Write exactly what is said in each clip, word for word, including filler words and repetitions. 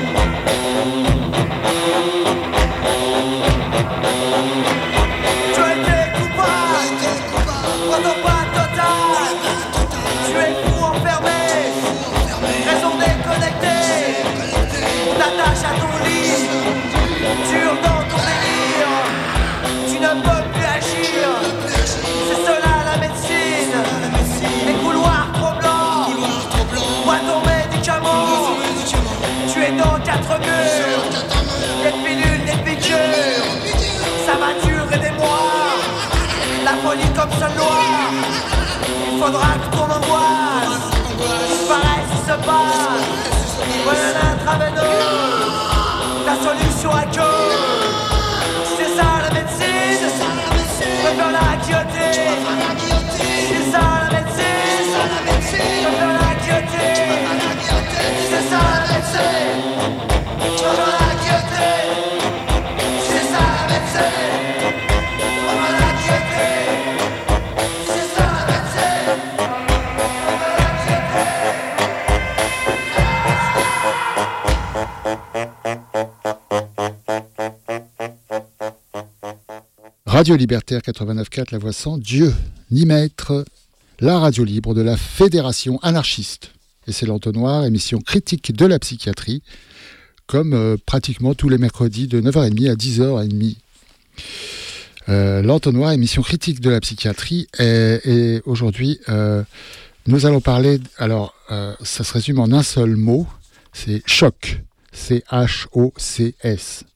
Comme seule loi, il faudra que ton angoisse disparaisse et se passe. Voilà l'intraveineuse, la solution à que c'est ça la médecine, je préfère la guillotine. C'est ça la médecine, je préfère la guillotine. C'est ça la médecine, je préfère la guillotine. C'est ça la médecine. Radio Libertaire quatre-vingt-neuf virgule quatre, la voix sans Dieu ni maître, la radio libre de la Fédération anarchiste. Et c'est l'Entonnoir, émission critique de la psychiatrie, comme euh, pratiquement tous les mercredis de neuf heures trente à dix heures trente. Euh, L'Entonnoir, émission critique de la psychiatrie, et, et aujourd'hui, euh, nous allons parler, alors, euh, ça se résume en un seul mot, c'est choc, C H O C S.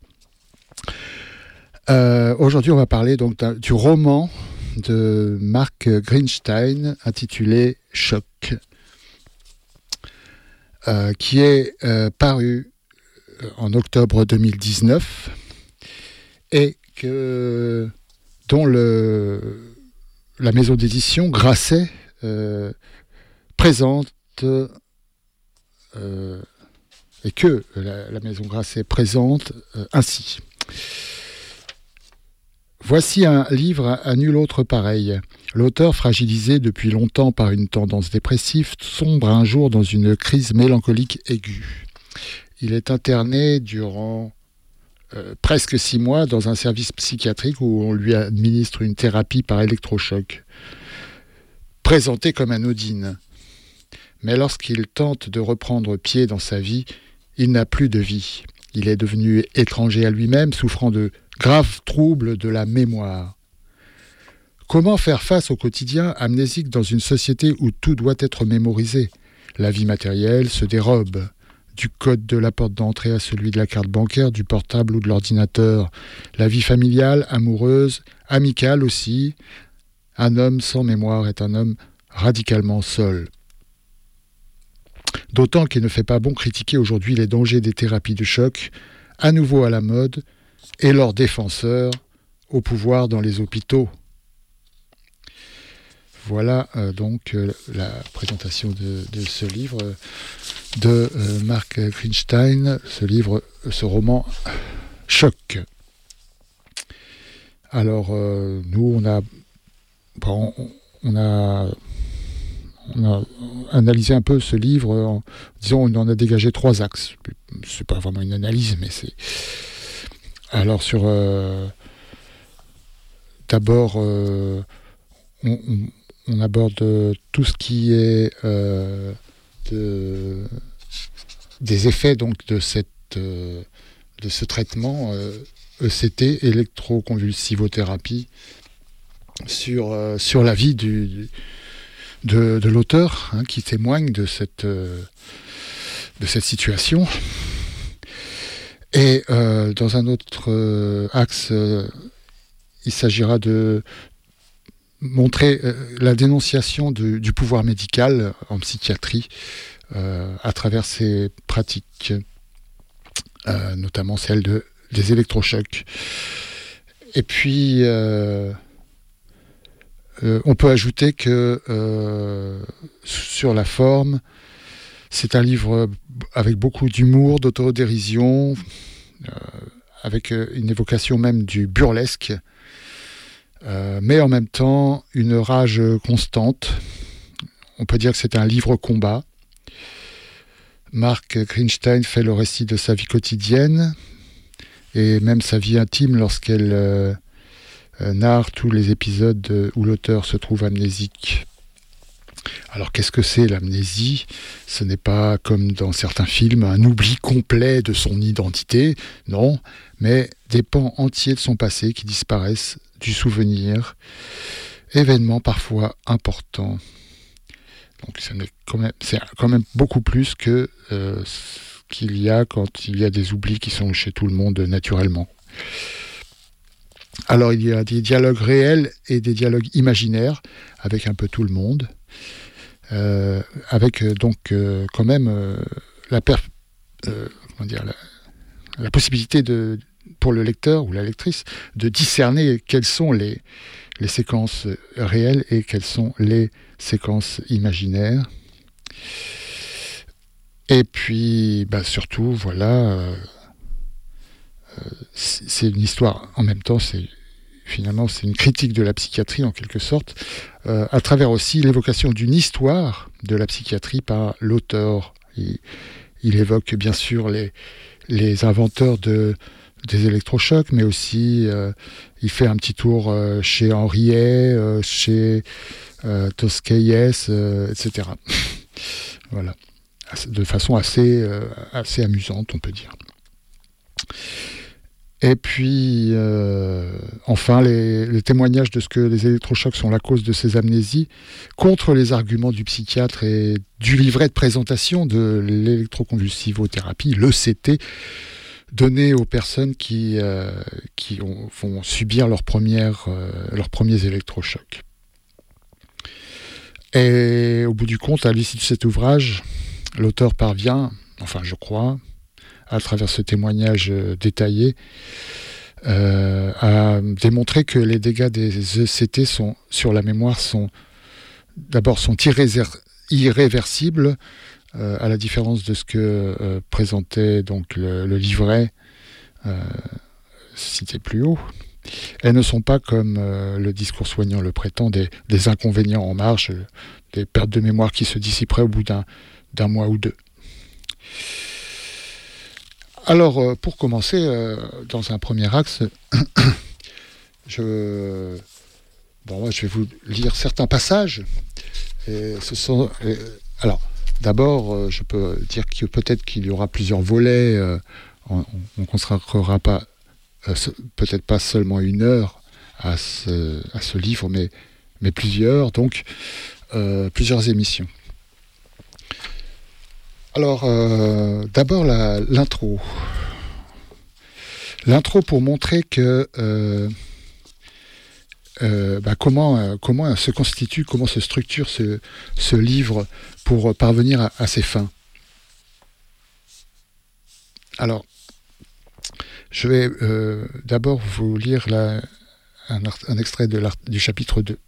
Euh, aujourd'hui, on va parler donc du roman de Mark Greenstein intitulé Choc, euh, qui est euh, paru en octobre deux mille dix-neuf et que, dont le, la maison d'édition Grasset euh, présente euh, et que la, la maison Grasset présente euh, ainsi. Voici un livre à nul autre pareil. L'auteur, fragilisé depuis longtemps par une tendance dépressive, sombre un jour dans une crise mélancolique aiguë. Il est interné durant euh, presque six mois dans un service psychiatrique où on lui administre une thérapie par électrochoc, présentée comme anodine. Mais lorsqu'il tente de reprendre pied dans sa vie, il n'a plus de vie. Il est devenu étranger à lui-même, souffrant de graves troubles de la mémoire. Comment faire face au quotidien amnésique dans une société où tout doit être mémorisé ? La vie matérielle se dérobe, du code de la porte d'entrée à celui de la carte bancaire, du portable ou de l'ordinateur. La vie familiale, amoureuse, amicale aussi. Un homme sans mémoire est un homme radicalement seul. D'autant qu'il ne fait pas bon critiquer aujourd'hui les dangers des thérapies de choc, à nouveau à la mode, et leurs défenseurs au pouvoir dans les hôpitaux. Voilà euh, donc euh, la présentation de, de ce livre de euh, Mark Greenstein, ce livre, ce roman Choc. Alors euh, nous on a, bon, on a on a analysé un peu ce livre en disant on en a dégagé trois axes. C'est pas vraiment une analyse, mais c'est alors sur euh, d'abord euh, on, on, on aborde tout ce qui est euh, de, des effets donc de cette euh, de ce traitement euh, E C T, électroconvulsivothérapie, sur euh, sur la vie du, du de, de l'auteur, hein, qui témoigne de cette euh, de cette situation. Et euh, dans un autre euh, axe, euh, il s'agira de montrer euh, la dénonciation de, du pouvoir médical en psychiatrie euh, à travers ses pratiques, euh, notamment celle de, des électrochocs. Et puis, euh, euh, on peut ajouter que euh, sur la forme, c'est un livre avec beaucoup d'humour, d'autodérision, euh, avec une évocation même du burlesque, euh, mais en même temps une rage constante. On peut dire que c'est un livre combat. Mark Greenstein fait le récit de sa vie quotidienne et même sa vie intime lorsqu'elle euh, euh, narre tous les épisodes où l'auteur se trouve amnésique. Alors qu'est-ce que c'est l'amnésie ? Ce n'est pas comme dans certains films un oubli complet de son identité, non, mais des pans entiers de son passé qui disparaissent du souvenir, événements parfois importants. Donc c'est quand même, c'est quand même beaucoup plus que euh, ce qu'il y a quand il y a des oublis qui sont chez tout le monde naturellement. Alors il y a des dialogues réels et des dialogues imaginaires avec un peu tout le monde. Euh, avec euh, donc euh, quand même euh, la, per- euh, comment dire, la, la possibilité de, pour le lecteur ou la lectrice de discerner quelles sont les, les séquences réelles et quelles sont les séquences imaginaires. Et puis bah, surtout, voilà, euh, euh, c'est une histoire, en même temps, c'est finalement, c'est une critique de la psychiatrie en quelque sorte, euh, à travers aussi l'évocation d'une histoire de la psychiatrie par l'auteur. Il, il évoque bien sûr les, les inventeurs de, des électrochocs, mais aussi euh, il fait un petit tour euh, chez Henriet, euh, chez euh, Tosquelles, euh, et cetera. Voilà, de façon assez, euh, assez amusante, on peut dire. Et puis, euh, enfin, les, les témoignages de ce que les électrochocs sont la cause de ces amnésies, contre les arguments du psychiatre et du livret de présentation de l'électroconvulsivothérapie, l'E C T, donné aux personnes qui, euh, qui ont, vont subir leurs, premières, euh, leurs premiers électrochocs. Et au bout du compte, à l'issue de cet ouvrage, l'auteur parvient, enfin je crois, à travers ce témoignage détaillé, euh, à démontrer que les dégâts des E C T sont, sur la mémoire sont d'abord sont irréser- irréversibles, euh, à la différence de ce que euh, présentait donc le, le livret euh, cité plus haut. Elles ne sont pas, comme euh, le discours soignant le prétend, des, des inconvénients en marge, des pertes de mémoire qui se dissiperaient au bout d'un, d'un mois ou deux. Alors, euh, pour commencer, euh, dans un premier axe, je, bon, je vais vous lire certains passages. Et ce sont, et, alors, d'abord, euh, je peux dire que peut-être qu'il y aura plusieurs volets. Euh, on ne consacrera pas, euh, peut-être pas seulement une heure à ce, à ce livre, mais, mais plusieurs, donc euh, plusieurs émissions. Alors, euh, d'abord la, l'intro. L'intro pour montrer que euh, euh, bah, comment, euh, comment se constitue, comment se structure ce, ce livre pour parvenir à, à ses fins. Alors, je vais euh, d'abord vous lire la, un, un extrait de du chapitre deux.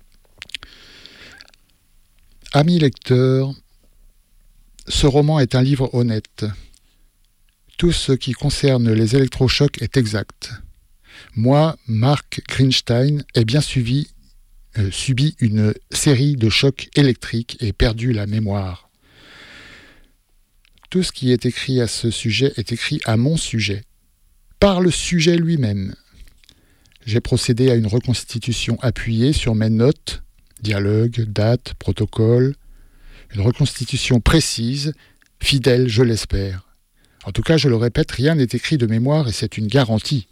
Amis lecteurs, ce roman est un livre honnête. Tout ce qui concerne les électrochocs est exact. Moi, Mark Greenstein, ai bien suivi, euh, subi une série de chocs électriques et perdu la mémoire. Tout ce qui est écrit à ce sujet est écrit à mon sujet, par le sujet lui-même. J'ai procédé à une reconstitution appuyée sur mes notes, dialogues, dates, protocoles, une reconstitution précise, fidèle, je l'espère. En tout cas, je le répète, rien n'est écrit de mémoire et c'est une garantie.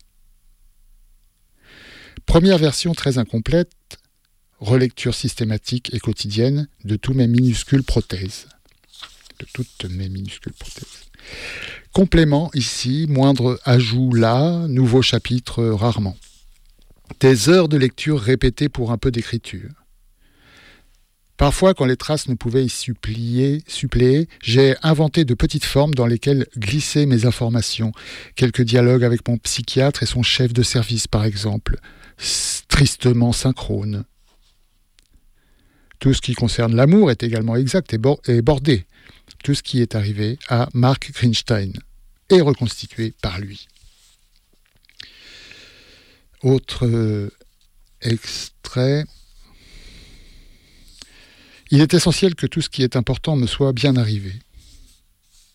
Première version très incomplète, relecture systématique et quotidienne de tous mes minuscules prothèses. De toutes mes minuscules prothèses. Complément ici, moindre ajout là, nouveau chapitre rarement. Des heures de lecture répétées pour un peu d'écriture. Parfois, quand les traces ne pouvaient y supplier, suppléer, j'ai inventé de petites formes dans lesquelles glisser mes informations. Quelques dialogues avec mon psychiatre et son chef de service, par exemple, tristement synchrones. Tout ce qui concerne l'amour est également exact et, bor- et bordé. Tout ce qui est arrivé à Mark Greenstein est reconstitué par lui. Autre euh, extrait... Il est essentiel que tout ce qui est important me soit bien arrivé.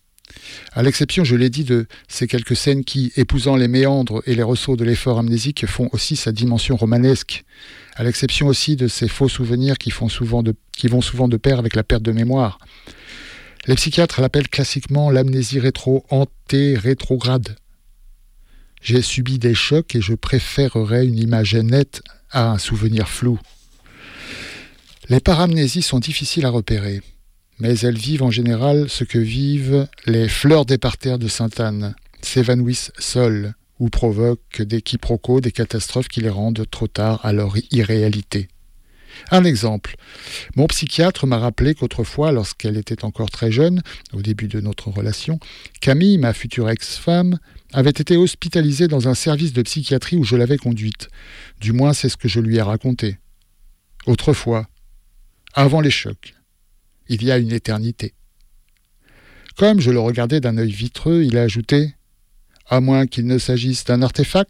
À l'exception, je l'ai dit, de ces quelques scènes qui, épousant les méandres et les ressauts de l'effort amnésique, font aussi sa dimension romanesque. À l'exception aussi de ces faux souvenirs qui, font souvent de, qui vont souvent de pair avec la perte de mémoire. Les psychiatres l'appellent classiquement l'amnésie rétro-anté-rétrograde. J'ai subi des chocs et je préférerais une image nette à un souvenir flou. Les paramnésies sont difficiles à repérer, mais elles vivent en général ce que vivent les fleurs des parterres de Sainte-Anne, s'évanouissent seules ou provoquent des quiproquos, des catastrophes qui les rendent trop tard à leur irréalité. Un exemple. Mon psychiatre m'a rappelé qu'autrefois, lorsqu'elle était encore très jeune, au début de notre relation, Camille, ma future ex-femme, avait été hospitalisée dans un service de psychiatrie où je l'avais conduite. Du moins, c'est ce que je lui ai raconté. Autrefois, avant les chocs, il y a une éternité. Comme je le regardais d'un œil vitreux, il a ajouté « À moins qu'il ne s'agisse d'un artefact ».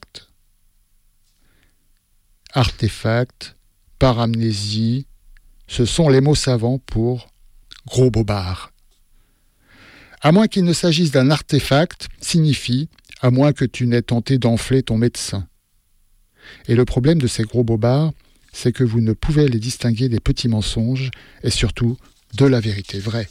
Artefact, paramnésie, ce sont les mots savants pour gros bobard. À moins qu'il ne s'agisse d'un artefact signifie à moins que tu n'aies tenté d'enfler ton médecin. Et le problème de ces gros bobards, c'est que vous ne pouvez les distinguer des petits mensonges et surtout de la vérité vraie.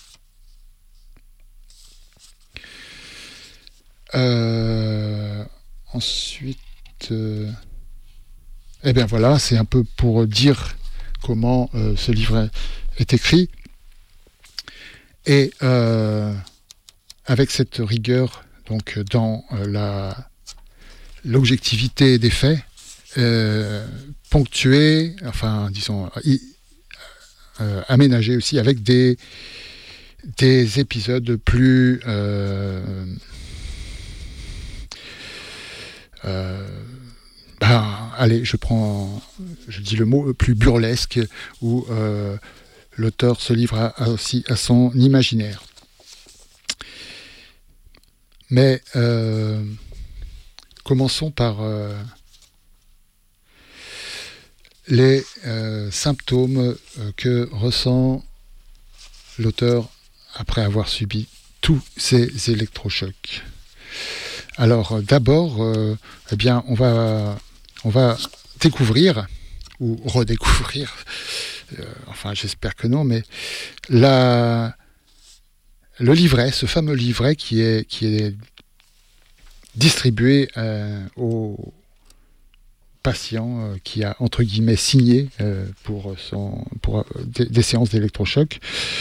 Euh, ensuite, euh, eh bien voilà, c'est un peu pour dire comment euh, ce livre est écrit. Et euh, avec cette rigueur, donc dans euh, la, l'objectivité des faits, euh, ponctuée, enfin disons, y, euh, aménagée aussi avec des, des épisodes plus euh, euh, ben, allez, je prends, je dis le mot plus burlesque, où euh, l'auteur se livre à, à aussi à son imaginaire. Mais euh, commençons par euh, les euh, symptômes euh, que ressent l'auteur après avoir subi tous ces électrochocs. Alors d'abord, euh, eh bien, on va, on va découvrir, ou redécouvrir, euh, enfin j'espère que non, mais la, le livret, ce fameux livret qui est, qui est distribué euh, aux patients, euh, qui a entre guillemets signé euh, pour, son, pour euh, des, des séances d'électrochoc,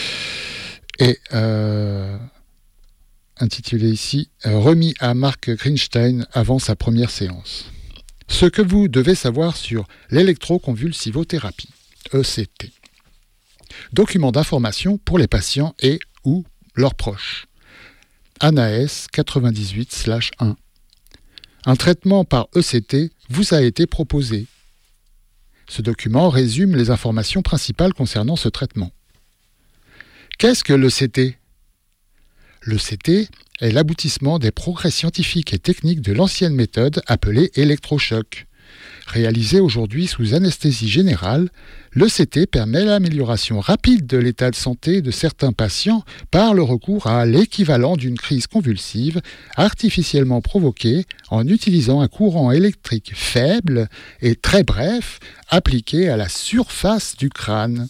et euh, intitulé ici « Remis à Mark Greenstein avant sa première séance ». Ce que vous devez savoir sur l'électroconvulsivothérapie, E C T. Document d'information pour les patients et ou leurs proches. ANAES quatre-vingt-dix-huit slash un. Un traitement par E C T vous a été proposé. Ce document résume les informations principales concernant ce traitement. Qu'est-ce que l'E C T ? L'E C T est l'aboutissement des progrès scientifiques et techniques de l'ancienne méthode appelée électrochoc. Réalisée aujourd'hui sous anesthésie générale, l'E C T permet l'amélioration rapide de l'état de santé de certains patients par le recours à l'équivalent d'une crise convulsive artificiellement provoquée en utilisant un courant électrique faible et très bref appliqué à la surface du crâne.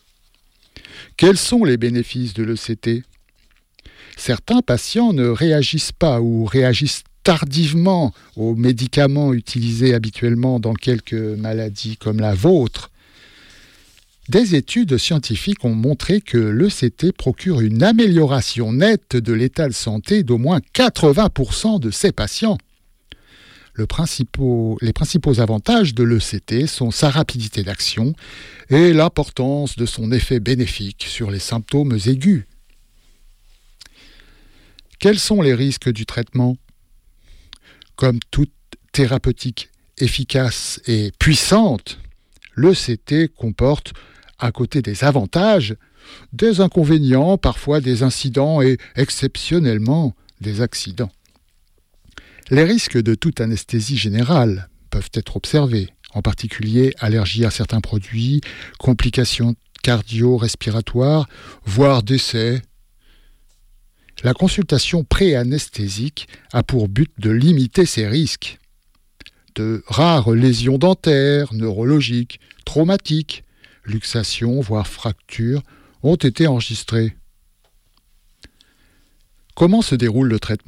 Quels sont les bénéfices de l'E C T ? Certains patients ne réagissent pas ou réagissent tardivement aux médicaments utilisés habituellement dans quelques maladies comme la vôtre. Des études scientifiques ont montré que l'E C T procure une amélioration nette de l'état de santé d'au moins quatre-vingts pour cent de ces patients. Le principaux, les principaux avantages de l'E C T sont sa rapidité d'action et l'importance de son effet bénéfique sur les symptômes aigus. Quels sont les risques du traitement ? Comme toute thérapeutique efficace et puissante, l'E C T comporte, à côté des avantages, des inconvénients, parfois des incidents et exceptionnellement des accidents. Les risques de toute anesthésie générale peuvent être observés, en particulier allergie à certains produits, complications cardio-respiratoires, voire décès. La consultation pré-anesthésique a pour but de limiter ces risques. De rares lésions dentaires, neurologiques, traumatiques, luxations, voire fractures, ont été enregistrées. Comment se déroule le traitement ?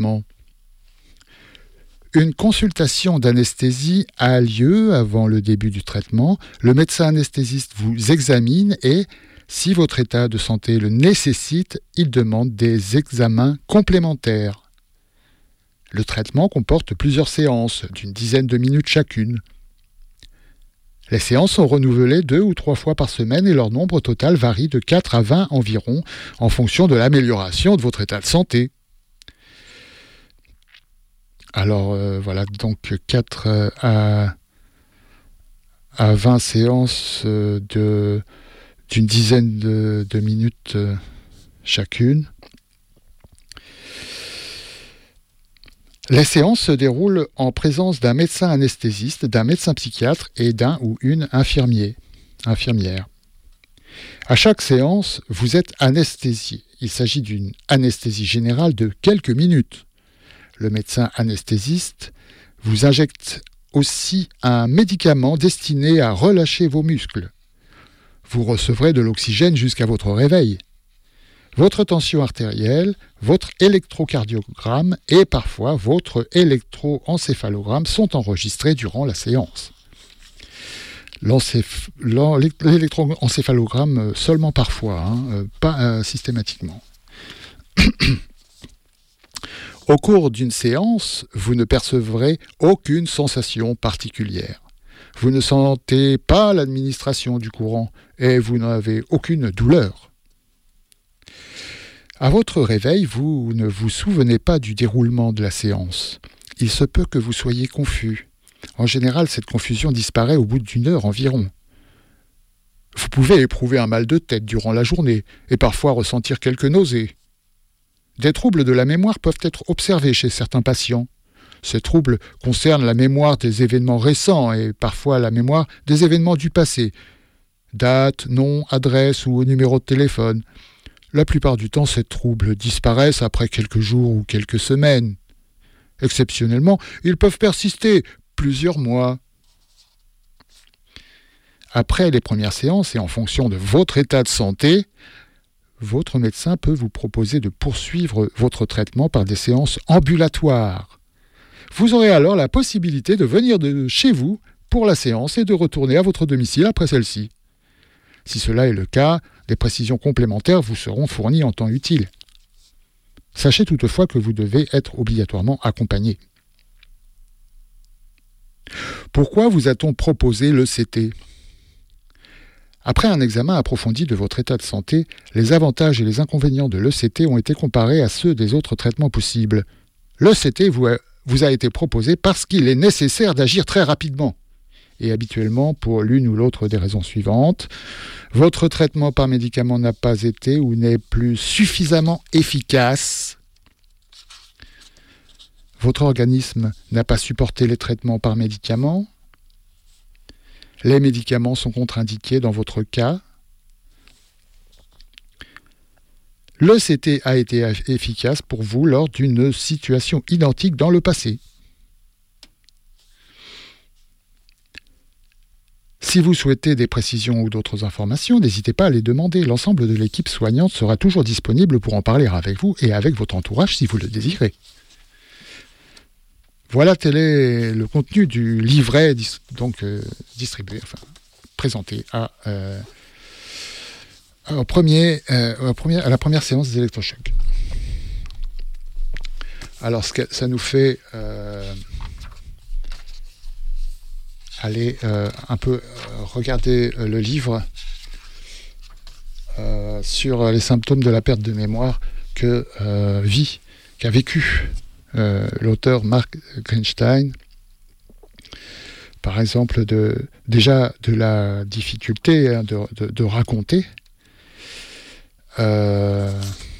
Une consultation d'anesthésie a lieu avant le début du traitement. Le médecin anesthésiste vous examine et, si votre état de santé le nécessite, il demande des examens complémentaires. Le traitement comporte plusieurs séances, d'une dizaine de minutes chacune. Les séances sont renouvelées deux ou trois fois par semaine et leur nombre total varie de quatre à vingt environ en fonction de l'amélioration de votre état de santé. Alors euh, voilà, donc quatre à, à vingt séances euh, de, d'une dizaine de, de minutes euh, chacune. Les séances se déroulent en présence d'un médecin anesthésiste, d'un médecin psychiatre et d'un ou une infirmier, infirmière. À chaque séance, vous êtes anesthésié. Il s'agit d'une anesthésie générale de quelques minutes. Le médecin anesthésiste vous injecte aussi un médicament destiné à relâcher vos muscles. Vous recevrez de l'oxygène jusqu'à votre réveil. Votre tension artérielle, votre électrocardiogramme et parfois votre électroencéphalogramme sont enregistrés durant la séance. L'encéph... L'électroencéphalogramme seulement parfois, hein, pas euh, systématiquement. Au cours d'une séance, vous ne percevrez aucune sensation particulière. Vous ne sentez pas l'administration du courant et vous n'avez aucune douleur. À votre réveil, vous ne vous souvenez pas du déroulement de la séance. Il se peut que vous soyez confus. En général, cette confusion disparaît au bout d'une heure environ. Vous pouvez éprouver un mal de tête durant la journée et parfois ressentir quelques nausées. Des troubles de la mémoire peuvent être observés chez certains patients. Ces troubles concernent la mémoire des événements récents et parfois la mémoire des événements du passé. Date, nom, adresse ou numéro de téléphone. La plupart du temps, ces troubles disparaissent après quelques jours ou quelques semaines. Exceptionnellement, ils peuvent persister plusieurs mois. Après les premières séances et en fonction de votre état de santé, votre médecin peut vous proposer de poursuivre votre traitement par des séances ambulatoires. Vous aurez alors la possibilité de venir de chez vous pour la séance et de retourner à votre domicile après celle-ci. Si cela est le cas, des précisions complémentaires vous seront fournies en temps utile. Sachez toutefois que vous devez être obligatoirement accompagné. Pourquoi vous a-t-on proposé l'E C T ? Après un examen approfondi de votre état de santé, les avantages et les inconvénients de l'E C T ont été comparés à ceux des autres traitements possibles. L'E C T vous a, vous a été proposé parce qu'il est nécessaire d'agir très rapidement. Et habituellement pour l'une ou l'autre des raisons suivantes. Votre traitement par médicament n'a pas été ou n'est plus suffisamment efficace. Votre organisme n'a pas supporté les traitements par médicament. Les médicaments sont contre-indiqués dans votre cas. L'E C T a été efficace pour vous lors d'une situation identique dans le passé. Si vous souhaitez des précisions ou d'autres informations, n'hésitez pas à les demander. L'ensemble de l'équipe soignante sera toujours disponible pour en parler avec vous et avec votre entourage si vous le désirez. Voilà, tel est le contenu du livret dis- donc euh, distribué, enfin présenté à, euh, au premier, euh, au premier, à la première séance des électrochocs. Alors, ce que, ça nous fait euh, aller euh, un peu euh, regarder euh, le livre euh, sur les symptômes de la perte de mémoire que euh, vit, qu'a vécu Euh, l'auteur Mark Greenstein, par exemple, de, déjà de la difficulté hein, de, de, de raconter. Euh,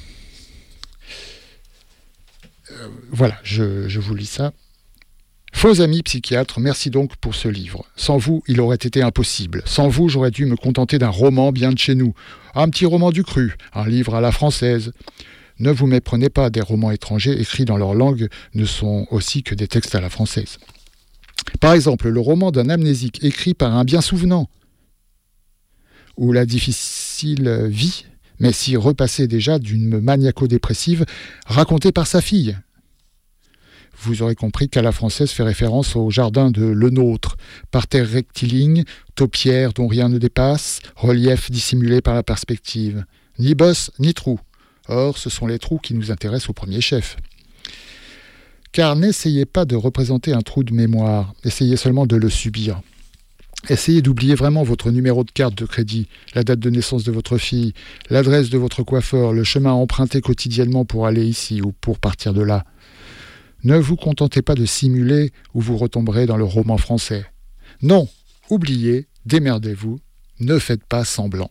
euh, voilà, je, je vous lis ça. Faux amis psychiatres, merci donc pour ce livre. Sans vous, il aurait été impossible. Sans vous, j'aurais dû me contenter d'un roman bien de chez nous. Un petit roman du cru, un livre à la française. Ne vous méprenez pas, des romans étrangers écrits dans leur langue ne sont aussi que des textes à la française. Par exemple, le roman d'un amnésique écrit par un bien souvenant, ou la difficile vie, mais si repassée déjà d'une maniaco-dépressive, racontée par sa fille. Vous aurez compris qu'à la française fait référence au jardin de Le Nôtre, parterre rectiligne, taupière dont rien ne dépasse, relief dissimulé par la perspective. Ni bosse, ni trou. Or, ce sont les trous qui nous intéressent au premier chef. Car n'essayez pas de représenter un trou de mémoire, essayez seulement de le subir. Essayez d'oublier vraiment votre numéro de carte de crédit, la date de naissance de votre fille, l'adresse de votre coiffeur, le chemin emprunté quotidiennement pour aller ici ou pour partir de là. Ne vous contentez pas de simuler ou vous retomberez dans le roman français. Non, oubliez, démerdez-vous, ne faites pas semblant.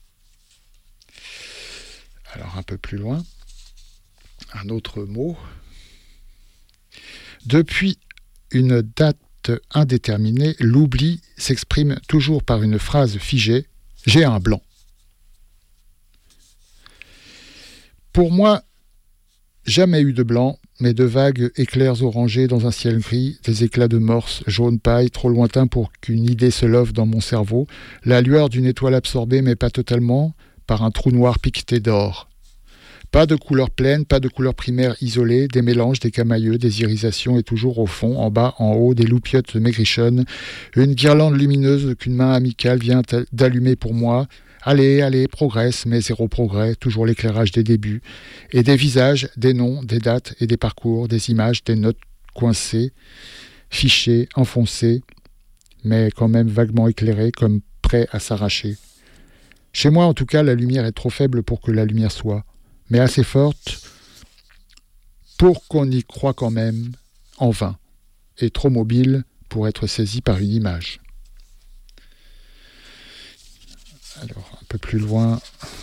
Alors un peu plus loin, un autre mot. Depuis une date indéterminée, l'oubli s'exprime toujours par une phrase figée « J'ai un blanc ». Pour moi, jamais eu de blanc, mais de vagues éclairs orangés dans un ciel gris, des éclats de morse jaune paille trop lointains pour qu'une idée se love dans mon cerveau, la lueur d'une étoile absorbée mais pas totalement, par un trou noir piqueté d'or. Pas de couleurs pleines, pas de couleurs primaires isolées, des mélanges, des camailleux, des irisations et toujours au fond, en bas, en haut, des loupiottes maigrichonnes, une guirlande lumineuse qu'une main amicale vient d'allumer pour moi. Allez, allez, progresse, mais zéro progrès, toujours l'éclairage des débuts. Et des visages, des noms, des dates et des parcours, des images, des notes coincées, fichées, enfoncées, mais quand même vaguement éclairées, comme prêts à s'arracher. Chez moi, en tout cas, la lumière est trop faible pour que la lumière soit, mais assez forte pour qu'on y croie quand même, en vain, et trop mobile pour être saisi par une image. Alors, un peu plus loin.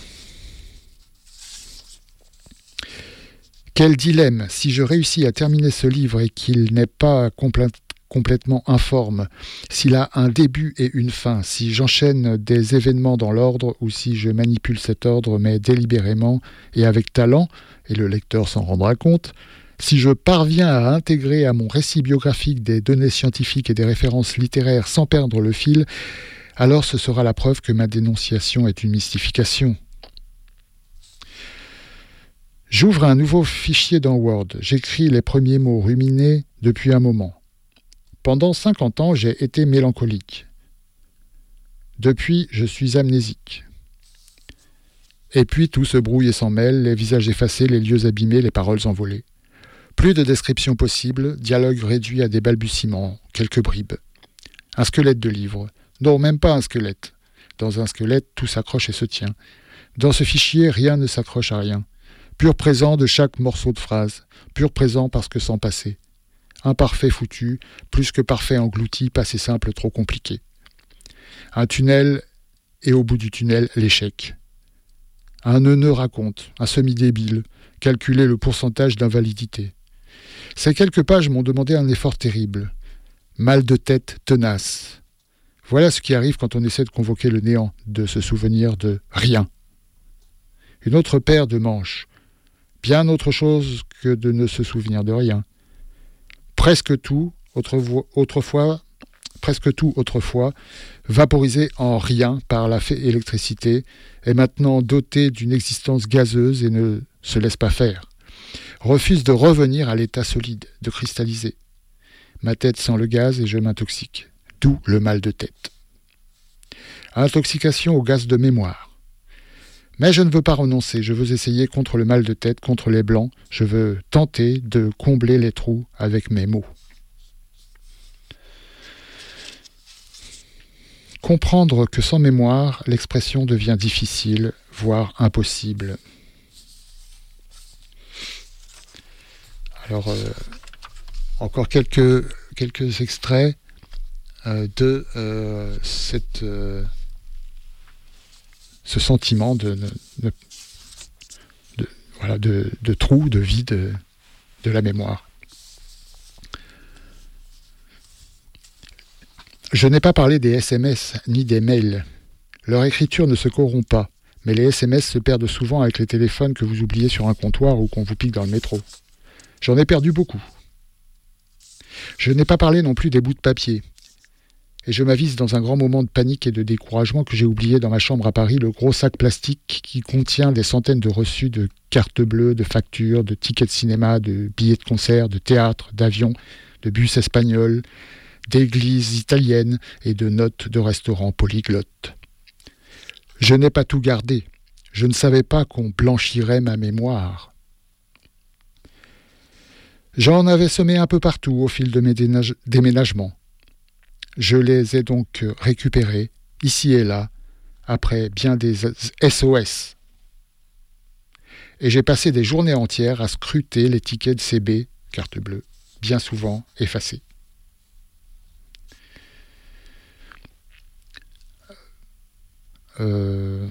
Quel dilemme, si je réussis à terminer ce livre et qu'il n'est pas complè- complètement informe, s'il a un début et une fin, si j'enchaîne des événements dans l'ordre ou si je manipule cet ordre mais délibérément et avec talent, et le lecteur s'en rendra compte, si je parviens à intégrer à mon récit biographique des données scientifiques et des références littéraires sans perdre le fil, alors ce sera la preuve que ma dénonciation est une mystification. J'ouvre un nouveau fichier dans Word. J'écris les premiers mots ruminés depuis un moment. Pendant cinquante ans, j'ai été mélancolique. Depuis, je suis amnésique. Et puis tout se brouille et s'en mêle, les visages effacés, les lieux abîmés, les paroles envolées. Plus de description possible, dialogue réduit à des balbutiements, quelques bribes. Un squelette de livre. Non, même pas un squelette. Dans un squelette, tout s'accroche et se tient. Dans ce fichier, rien ne s'accroche à rien. Pur présent de chaque morceau de phrase. Pur présent parce que sans passé. Imparfait foutu, plus que parfait englouti, passé simple trop compliqué. Un tunnel, et au bout du tunnel, l'échec. Un neuneu raconte, un semi-débile, calculer le pourcentage d'invalidité. Ces quelques pages m'ont demandé un effort terrible. Mal de tête tenace. Voilà ce qui arrive quand on essaie de convoquer le néant, de se souvenir de rien. Une autre paire de manches. Bien autre chose que de ne se souvenir de rien. Presque tout, autrefois, autrefois, presque tout autrefois, vaporisé en rien par la fée électricité, est maintenant doté d'une existence gazeuse et ne se laisse pas faire. Refuse de revenir à l'état solide, de cristalliser. Ma tête sent le gaz et je m'intoxique. D'où le mal de tête. Intoxication au gaz de mémoire. Mais je ne veux pas renoncer, je veux essayer contre le mal de tête, contre les blancs, je veux tenter de combler les trous avec mes mots. Comprendre que sans mémoire, l'expression devient difficile, voire impossible. Alors, euh, encore quelques, quelques extraits euh, de euh, cette... Euh, ce sentiment de, de, de, de, voilà, de, de trou, de vide de, de la mémoire. Je n'ai pas parlé des S M S ni des mails. Leur écriture ne se corrompt pas, mais les S M S se perdent souvent avec les téléphones que vous oubliez sur un comptoir ou qu'on vous pique dans le métro. J'en ai perdu beaucoup. Je n'ai pas parlé non plus des bouts de papier. Et je m'avise dans un grand moment de panique et de découragement que j'ai oublié dans ma chambre à Paris le gros sac plastique qui contient des centaines de reçus de cartes bleues, de factures, de tickets de cinéma, de billets de concert, de théâtre, d'avion, de bus espagnols, d'églises italiennes et de notes de restaurants polyglottes. Je n'ai pas tout gardé. Je ne savais pas qu'on blanchirait ma mémoire. J'en avais semé un peu partout au fil de mes dénage- déménagements. Je les ai donc récupérés, ici et là, après bien des S O S. Et j'ai passé des journées entières à scruter les tickets de C B, carte bleue, bien souvent effacés. Euh...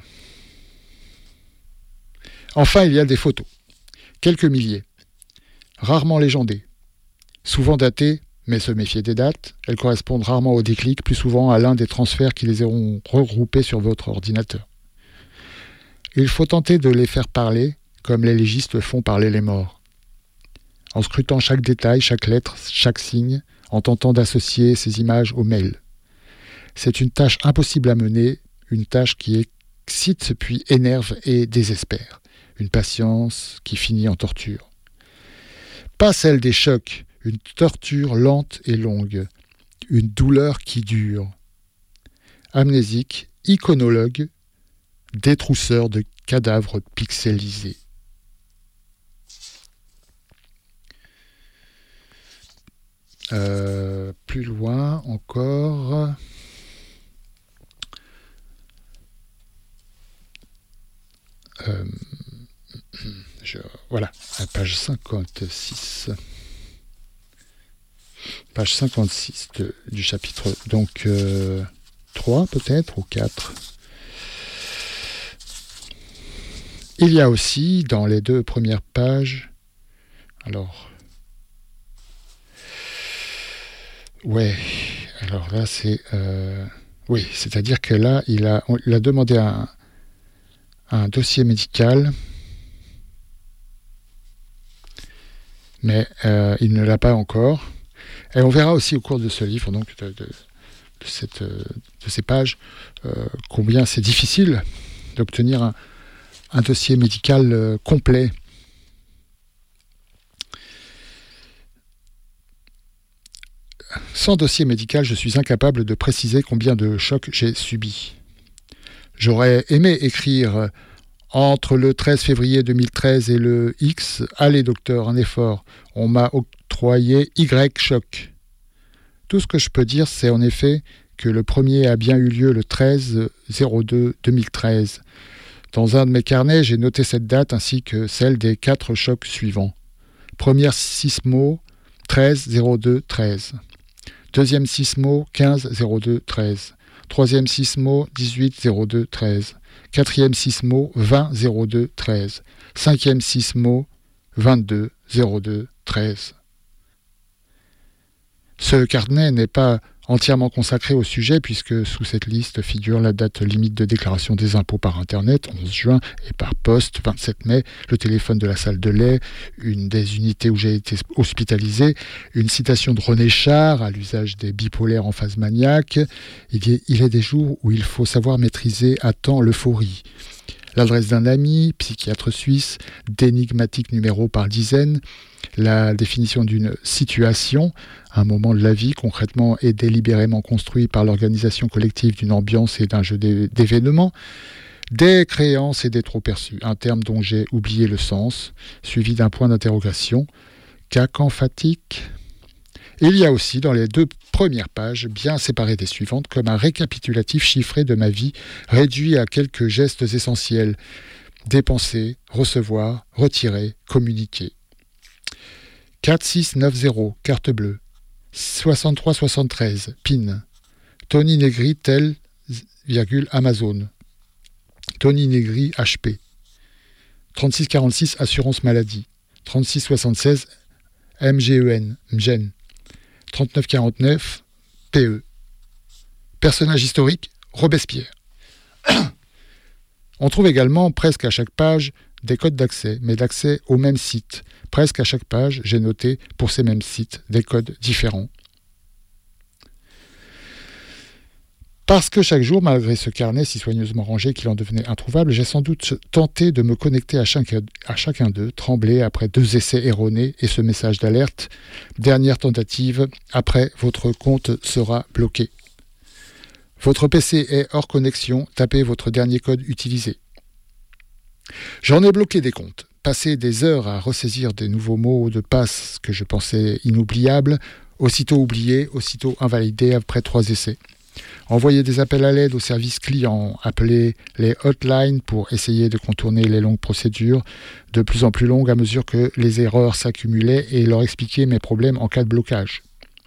Enfin, il y a des photos. Quelques milliers. Rarement légendées. Souvent datées, mais se méfier des dates. Elles correspondent rarement au déclic, plus souvent à l'un des transferts qui les auront regroupées sur votre ordinateur. Il faut tenter de les faire parler, comme les légistes font parler les morts. En scrutant chaque détail, chaque lettre, chaque signe, en tentant d'associer ces images aux mails. C'est une tâche impossible à mener, une tâche qui excite puis énerve et désespère. Une patience qui finit en torture. Pas celle des chocs, une torture lente et longue, une douleur qui dure. Amnésique, iconologue, détrousseur de cadavres pixelisés. Euh, plus loin encore... Euh, je, voilà, à page cinquante-six. Page cinquante-six de, du chapitre donc euh, trois peut-être, ou quatre. Il y a aussi dans les deux premières pages, alors, ouais, alors là c'est, euh, oui, c'est-à-dire que là il a, on, il a demandé un, un dossier médical, mais euh, il ne l'a pas encore. Et on verra aussi au cours de ce livre, donc de, de, de, cette, de ces pages, euh, combien c'est difficile d'obtenir un, un dossier médical euh, complet. Sans dossier médical, je suis incapable de préciser combien de chocs j'ai subis. J'aurais aimé écrire entre le treize février deux mille treize et le X, allez docteur, un effort, on m'a octroyé Y choc. Tout ce que je peux dire, c'est en effet que le premier a bien eu lieu le treize zéro deux deux mille treize. Dans un de mes carnets, j'ai noté cette date ainsi que celle des quatre chocs suivants. Première sismo, treize zéro deux treize. Deuxième sismo, quinze zéro deux treize. Troisième sismo, dix-huit zéro deux treize. Quatrième sismo, vingt zéro deux treize. Cinquième sismo, vingt-deux zéro deux treize. Ce carnet n'est pas entièrement consacré au sujet puisque sous cette liste figure la date limite de déclaration des impôts par Internet, onze juin, et par poste, vingt-sept mai, le téléphone de la salle de lait, une des unités où j'ai été hospitalisé, une citation de René Char à l'usage des bipolaires en phase maniaque. Il y est, il est des jours où il faut savoir maîtriser à temps l'euphorie. L'adresse d'un ami, psychiatre suisse, d'énigmatiques numéros par dizaines, la définition d'une situation, un moment de la vie concrètement et délibérément construit par l'organisation collective d'une ambiance et d'un jeu d'événements, des créances et des trop-perçus, un terme dont j'ai oublié le sens, suivi d'un point d'interrogation, cac emphatique. Il y a aussi dans les deux premières pages, bien séparées des suivantes, comme un récapitulatif chiffré de ma vie, réduit à quelques gestes essentiels. Dépenser, recevoir, retirer, communiquer. quatre six neuf zéro, carte bleue. soixante-trois soixante-treize, P I N. Tony Negri, tel, virgule, Amazon. Tony Negri, H P. trente-six quarante-six, assurance maladie. trente-six soixante-seize, M G E N, M G E N. trente-neuf quarante-neuf, P E. Personnage historique, Robespierre. On trouve également presque à chaque page des codes d'accès, mais d'accès au même site. Presque à chaque page, j'ai noté pour ces mêmes sites des codes différents. Parce que chaque jour, malgré ce carnet si soigneusement rangé qu'il en devenait introuvable, j'ai sans doute tenté de me connecter à, chaque, à chacun d'eux, tremblé après deux essais erronés et ce message d'alerte. Dernière tentative, après votre compte sera bloqué. Votre P C est hors connexion, tapez votre dernier code utilisé. J'en ai bloqué des comptes, passé des heures à ressaisir des nouveaux mots de passe que je pensais inoubliables, aussitôt oubliés, aussitôt invalidés après trois essais. Envoyer des appels à l'aide au service client, appeler les hotlines pour essayer de contourner les longues procédures, de plus en plus longues à mesure que les erreurs s'accumulaient, et leur expliquer mes problèmes en cas de blocage.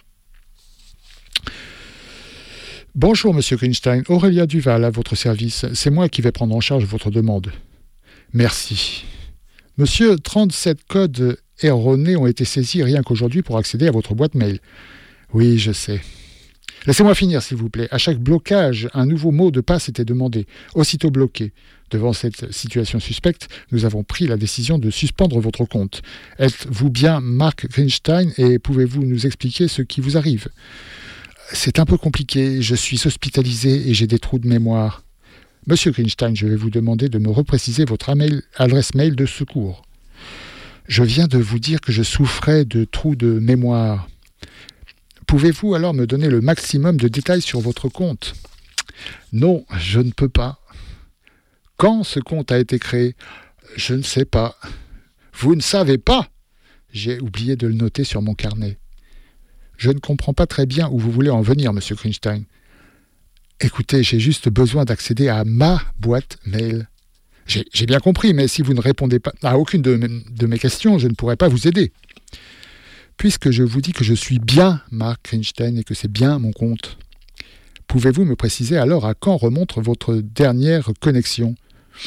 Bonjour Monsieur Greenstein, Aurélia Duval à votre service. C'est moi qui vais prendre en charge votre demande. Merci. Monsieur, trente-sept codes erronés ont été saisis rien qu'aujourd'hui pour accéder à votre boîte mail. Oui, je sais. Laissez-moi finir, s'il vous plaît. À chaque blocage, un nouveau mot de passe était demandé, aussitôt bloqué. Devant cette situation suspecte, nous avons pris la décision de suspendre votre compte. Êtes-vous bien Mark Greenstein et pouvez-vous nous expliquer ce qui vous arrive ? C'est un peu compliqué, je suis hospitalisé et j'ai des trous de mémoire. Monsieur Greenstein, je vais vous demander de me repréciser votre mail, adresse mail de secours. Je viens de vous dire que je souffrais de trous de mémoire. Pouvez-vous alors me donner le maximum de détails sur votre compte ? Non, je ne peux pas. Quand ce compte a été créé ? Je ne sais pas. Vous ne savez pas ? J'ai oublié de le noter sur mon carnet. Je ne comprends pas très bien où vous voulez en venir, Monsieur Greenstein. Écoutez, j'ai juste besoin d'accéder à ma boîte mail. J'ai, j'ai bien compris, mais si vous ne répondez pas à aucune de mes, de mes questions, je ne pourrai pas vous aider. Puisque je vous dis que je suis bien Mark Greenstein et que c'est bien mon compte, pouvez-vous me préciser alors à quand remonte votre dernière connexion ?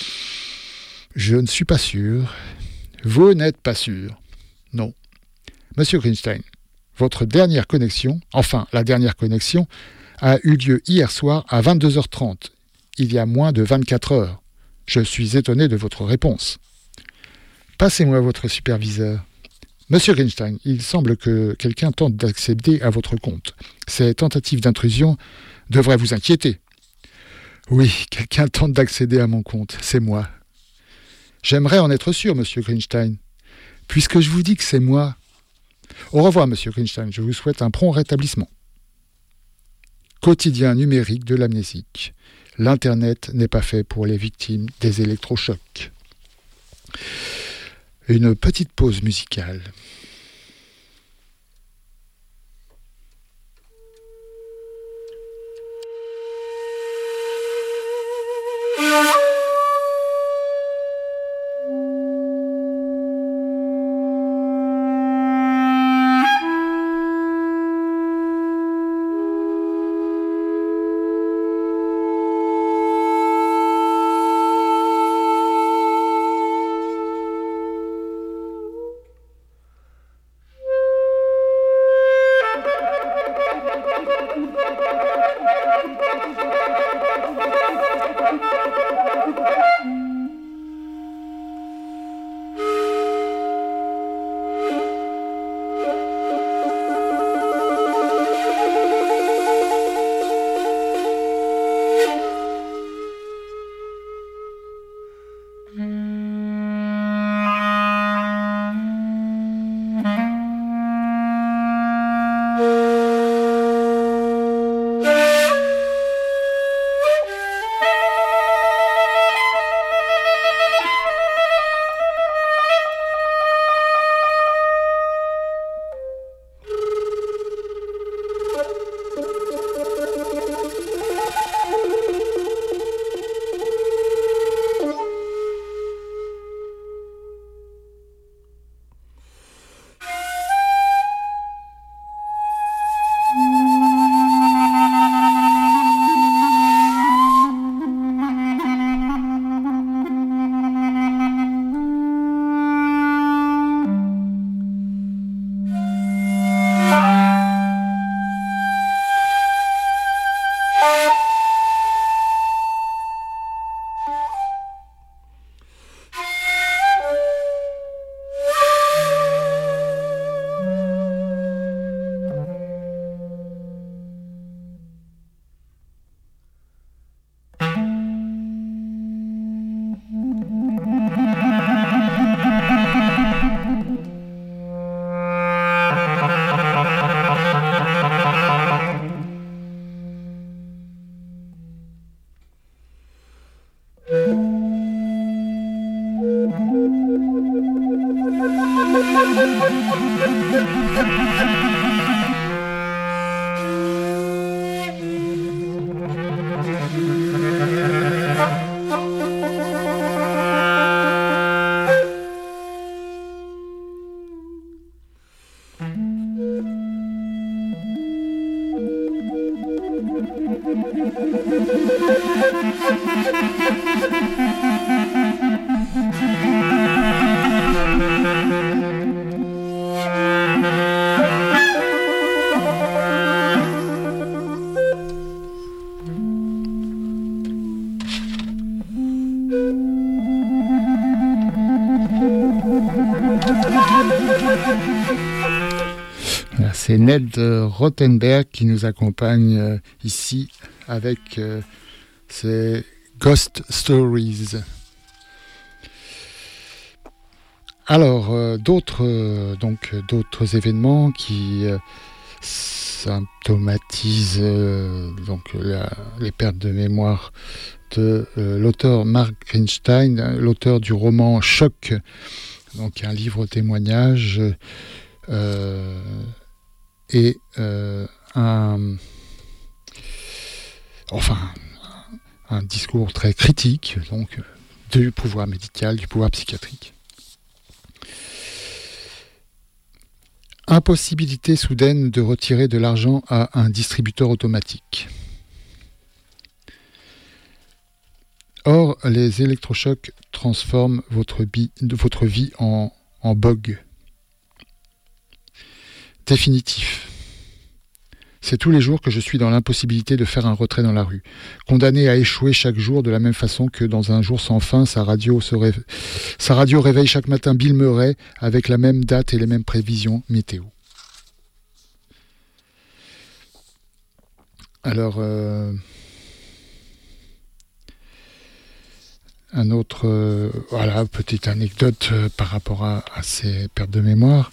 Je ne suis pas sûr. Vous n'êtes pas sûr. Non. Monsieur Greenstein, votre dernière connexion, enfin la dernière connexion, a eu lieu hier soir à vingt-deux heures trente, il y a moins de vingt-quatre heures. Je suis étonné de votre réponse. Passez-moi votre superviseur. Monsieur Greenstein, il semble que quelqu'un tente d'accéder à votre compte. Ces tentatives d'intrusion devraient vous inquiéter. Oui, quelqu'un tente d'accéder à mon compte, c'est moi. J'aimerais en être sûr, Monsieur Greenstein, puisque je vous dis que c'est moi. Au revoir, Monsieur Greenstein, je vous souhaite un prompt rétablissement. Quotidien numérique de l'amnésique. L'Internet n'est pas fait pour les victimes des électrochocs. Une petite pause musicale. C'est Ned Rothenberg qui nous accompagne euh, ici avec euh, ses Ghost Stories. Alors, euh, d'autres, euh, donc, d'autres événements qui euh, symptomatisent euh, donc, la, les pertes de mémoire de euh, l'auteur Mark Greenstein, l'auteur du roman Choc, donc un livre témoignage. Euh, et euh, un enfin un discours très critique donc du pouvoir médical, du pouvoir psychiatrique. Impossibilité soudaine de retirer de l'argent à un distributeur automatique. Or, les électrochocs transforment votre, bi- votre vie en, en bug. Définitif. C'est tous les jours que je suis dans l'impossibilité de faire un retrait dans la rue, condamné à échouer chaque jour de la même façon que dans un jour sans fin, sa radio, se réve... sa radio réveille chaque matin Bill Murray avec la même date et les mêmes prévisions météo. Alors, euh... un autre, euh... voilà, petite anecdote euh, par rapport à, à ces pertes de mémoire.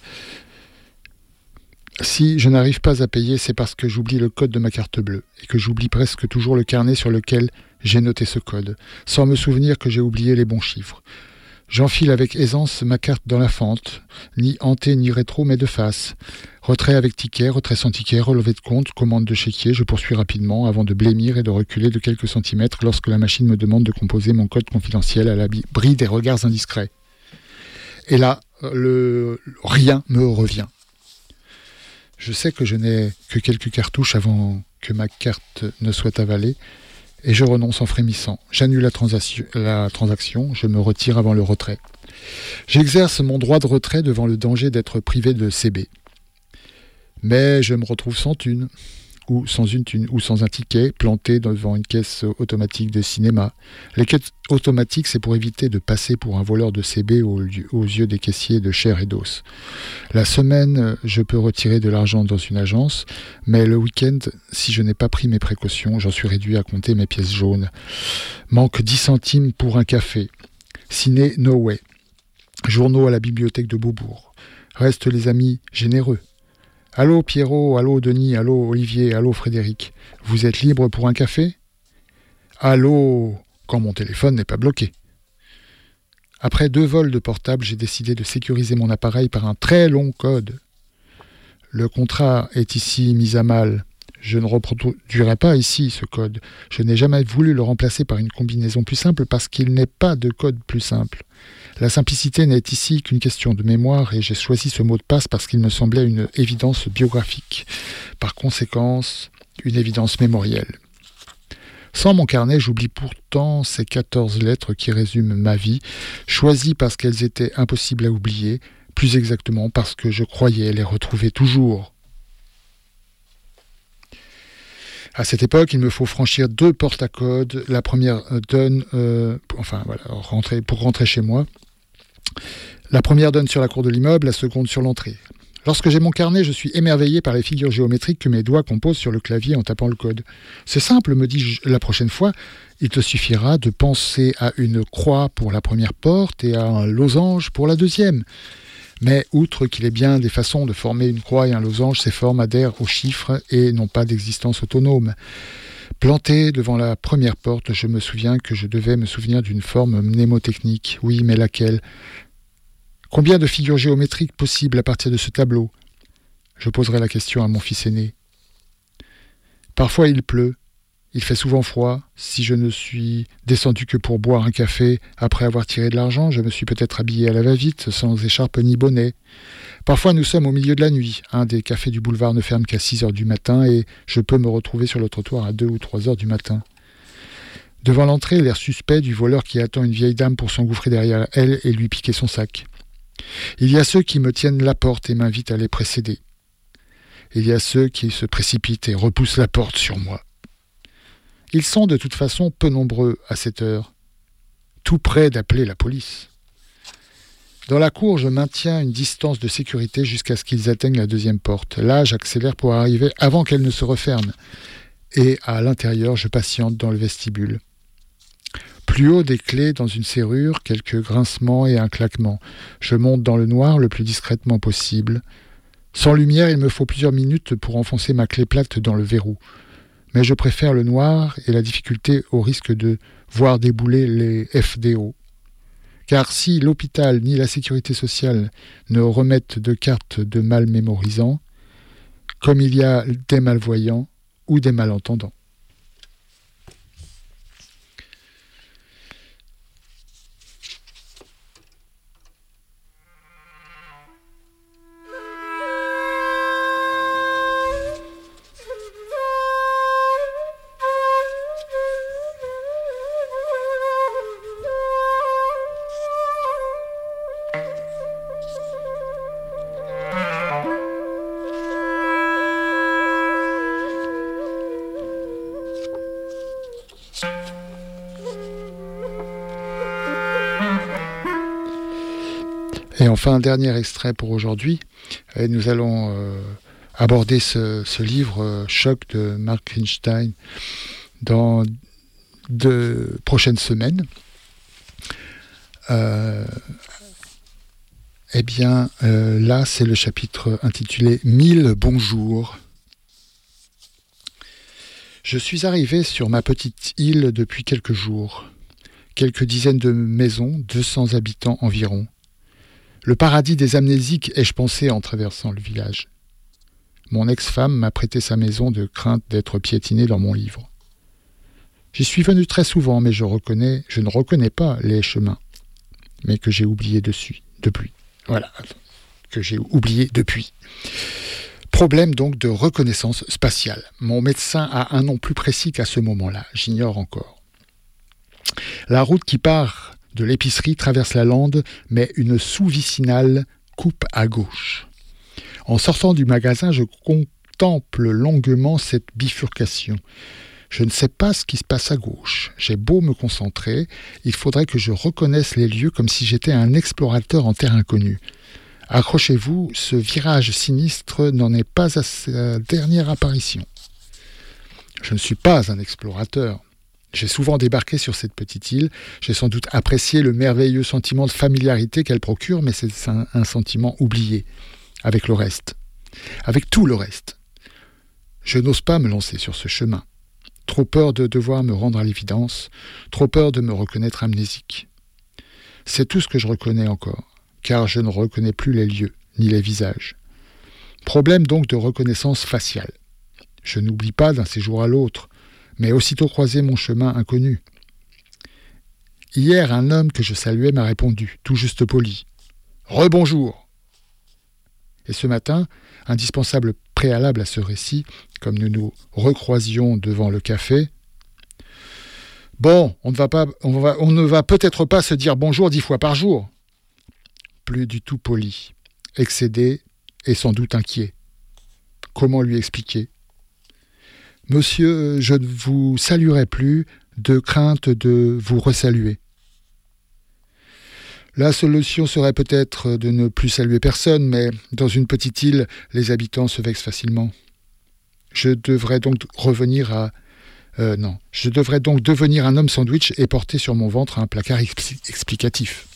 Si je n'arrive pas à payer, c'est parce que j'oublie le code de ma carte bleue et que j'oublie presque toujours le carnet sur lequel j'ai noté ce code, sans me souvenir que j'ai oublié les bons chiffres. J'enfile avec aisance ma carte dans la fente, ni hanté ni rétro, mais de face. Retrait avec ticket, retrait sans ticket, relevé de compte, commande de chéquier, je poursuis rapidement avant de blêmir et de reculer de quelques centimètres lorsque la machine me demande de composer mon code confidentiel à l'abri des regards indiscrets. Et là, le rien me revient. Je sais que je n'ai que quelques cartouches avant que ma carte ne soit avalée, et je renonce en frémissant. J'annule la, transaction, la transaction, je me retire avant le retrait. J'exerce mon droit de retrait devant le danger d'être privé de C B. Mais je me retrouve sans thune, ou sans une thune, ou sans un ticket, planté devant une caisse automatique de cinéma. Les caisses automatiques, c'est pour éviter de passer pour un voleur de C B aux, aux yeux des caissiers de chair et d'os. La semaine, je peux retirer de l'argent dans une agence, mais le week-end, si je n'ai pas pris mes précautions, j'en suis réduit à compter mes pièces jaunes. Manque dix centimes pour un café. Ciné No Way. Journaux à la bibliothèque de Beaubourg. Restent les amis généreux. Allô Pierrot, allô Denis, allô Olivier, allô Frédéric. Vous êtes libre pour un café ? Allô, quand mon téléphone n'est pas bloqué. Après deux vols de portable, j'ai décidé de sécuriser mon appareil par un très long code. Le contrat est ici mis à mal. Je ne reproduirai pas ici ce code. Je n'ai jamais voulu le remplacer par une combinaison plus simple parce qu'il n'est pas de code plus simple. La simplicité n'est ici qu'une question de mémoire et j'ai choisi ce mot de passe parce qu'il me semblait une évidence biographique. Par conséquence, une évidence mémorielle. Sans mon carnet, j'oublie pourtant ces quatorze lettres qui résument ma vie, choisies parce qu'elles étaient impossibles à oublier, plus exactement parce que je croyais les retrouver toujours. À cette époque, il me faut franchir deux portes à code. La première donne, euh, enfin voilà, rentrer, pour rentrer chez moi. La première donne sur la cour de l'immeuble, la seconde sur l'entrée. Lorsque j'ai mon carnet, je suis émerveillé par les figures géométriques que mes doigts composent sur le clavier en tapant le code. C'est simple, me dis-je la prochaine fois. Il te suffira de penser à une croix pour la première porte et à un losange pour la deuxième. Mais outre qu'il est bien des façons de former une croix et un losange, ces formes adhèrent aux chiffres et n'ont pas d'existence autonome. Planté devant la première porte, je me souviens que je devais me souvenir d'une forme mnémotechnique. Oui, mais laquelle ? Combien de figures géométriques possibles à partir de ce tableau ? Je poserai la question à mon fils aîné. Parfois il pleut. Il fait souvent froid. Si je ne suis descendu que pour boire un café après avoir tiré de l'argent, je me suis peut-être habillé à la va-vite, sans écharpe ni bonnet. Parfois, nous sommes au milieu de la nuit. Un des cafés du boulevard ne ferme qu'à six heures du matin et je peux me retrouver sur le trottoir à deux ou trois heures du matin. Devant l'entrée, l'air suspect du voleur qui attend une vieille dame pour s'engouffrer derrière elle et lui piquer son sac. Il y a ceux qui me tiennent la porte et m'invitent à les précéder. Il y a ceux qui se précipitent et repoussent la porte sur moi. Ils sont de toute façon peu nombreux à cette heure, tout près d'appeler la police. Dans la cour, je maintiens une distance de sécurité jusqu'à ce qu'ils atteignent la deuxième porte. Là, j'accélère pour arriver avant qu'elle ne se referme. Et à l'intérieur, je patiente dans le vestibule. Plus haut, des clés dans une serrure, quelques grincements et un claquement. Je monte dans le noir le plus discrètement possible. Sans lumière, il me faut plusieurs minutes pour enfoncer ma clé plate dans le verrou. Mais je préfère le noir et la difficulté au risque de voir débouler les F D O. Car si l'hôpital ni la sécurité sociale ne remettent de carte de mal mémorisant, comme il y a des malvoyants ou des malentendants. Et enfin, un dernier extrait pour aujourd'hui. Et nous allons euh, aborder ce, ce livre euh, Choc de Mark Greenstein dans de prochaines semaines. Euh, eh bien, euh, là, c'est le chapitre intitulé « Mille bonjours ». Je suis arrivé sur ma petite île depuis quelques jours. Quelques dizaines de maisons, deux cents habitants environ. Le paradis des amnésiques, ai-je pensé en traversant le village. Mon ex-femme m'a prêté sa maison de crainte d'être piétinée dans mon livre. J'y suis venu très souvent, mais je, reconnais, je ne reconnais pas les chemins, mais que j'ai oublié dessus, depuis. Voilà, que j'ai oublié depuis. Problème donc de reconnaissance spatiale. Mon médecin a un nom plus précis qu'à ce moment-là, j'ignore encore. La route qui part de l'épicerie traverse la lande, mais une sous-vicinale coupe à gauche. En sortant du magasin, je contemple longuement cette bifurcation. Je ne sais pas ce qui se passe à gauche. J'ai beau me concentrer, il faudrait que je reconnaisse les lieux comme si j'étais un explorateur en terre inconnue. Accrochez-vous, ce virage sinistre n'en est pas à sa dernière apparition. Je ne suis pas un explorateur. J'ai souvent débarqué sur cette petite île. J'ai sans doute apprécié le merveilleux sentiment de familiarité qu'elle procure, mais c'est un, un sentiment oublié, avec le reste, avec tout le reste. Je n'ose pas me lancer sur ce chemin. Trop peur de devoir me rendre à l'évidence, trop peur de me reconnaître amnésique. C'est tout ce que je reconnais encore, car je ne reconnais plus les lieux, ni les visages. Problème donc de reconnaissance faciale. Je n'oublie pas d'un séjour à l'autre, mais aussitôt croisé mon chemin inconnu. Hier, un homme que je saluais m'a répondu, tout juste poli. « Rebonjour !» Et ce matin, indispensable préalable à ce récit, comme nous nous recroisions devant le café, « Bon, on ne va pas, on va, on ne va peut-être pas se dire bonjour dix fois par jour. » Plus du tout poli, excédé et sans doute inquiet. Comment lui expliquer ? Monsieur, je ne vous saluerai plus de crainte de vous resaluer. La solution serait peut-être de ne plus saluer personne, mais dans une petite île, les habitants se vexent facilement. Je devrais donc revenir à... Euh, non, je devrais donc devenir un homme sandwich et porter sur mon ventre un placard expli- explicatif.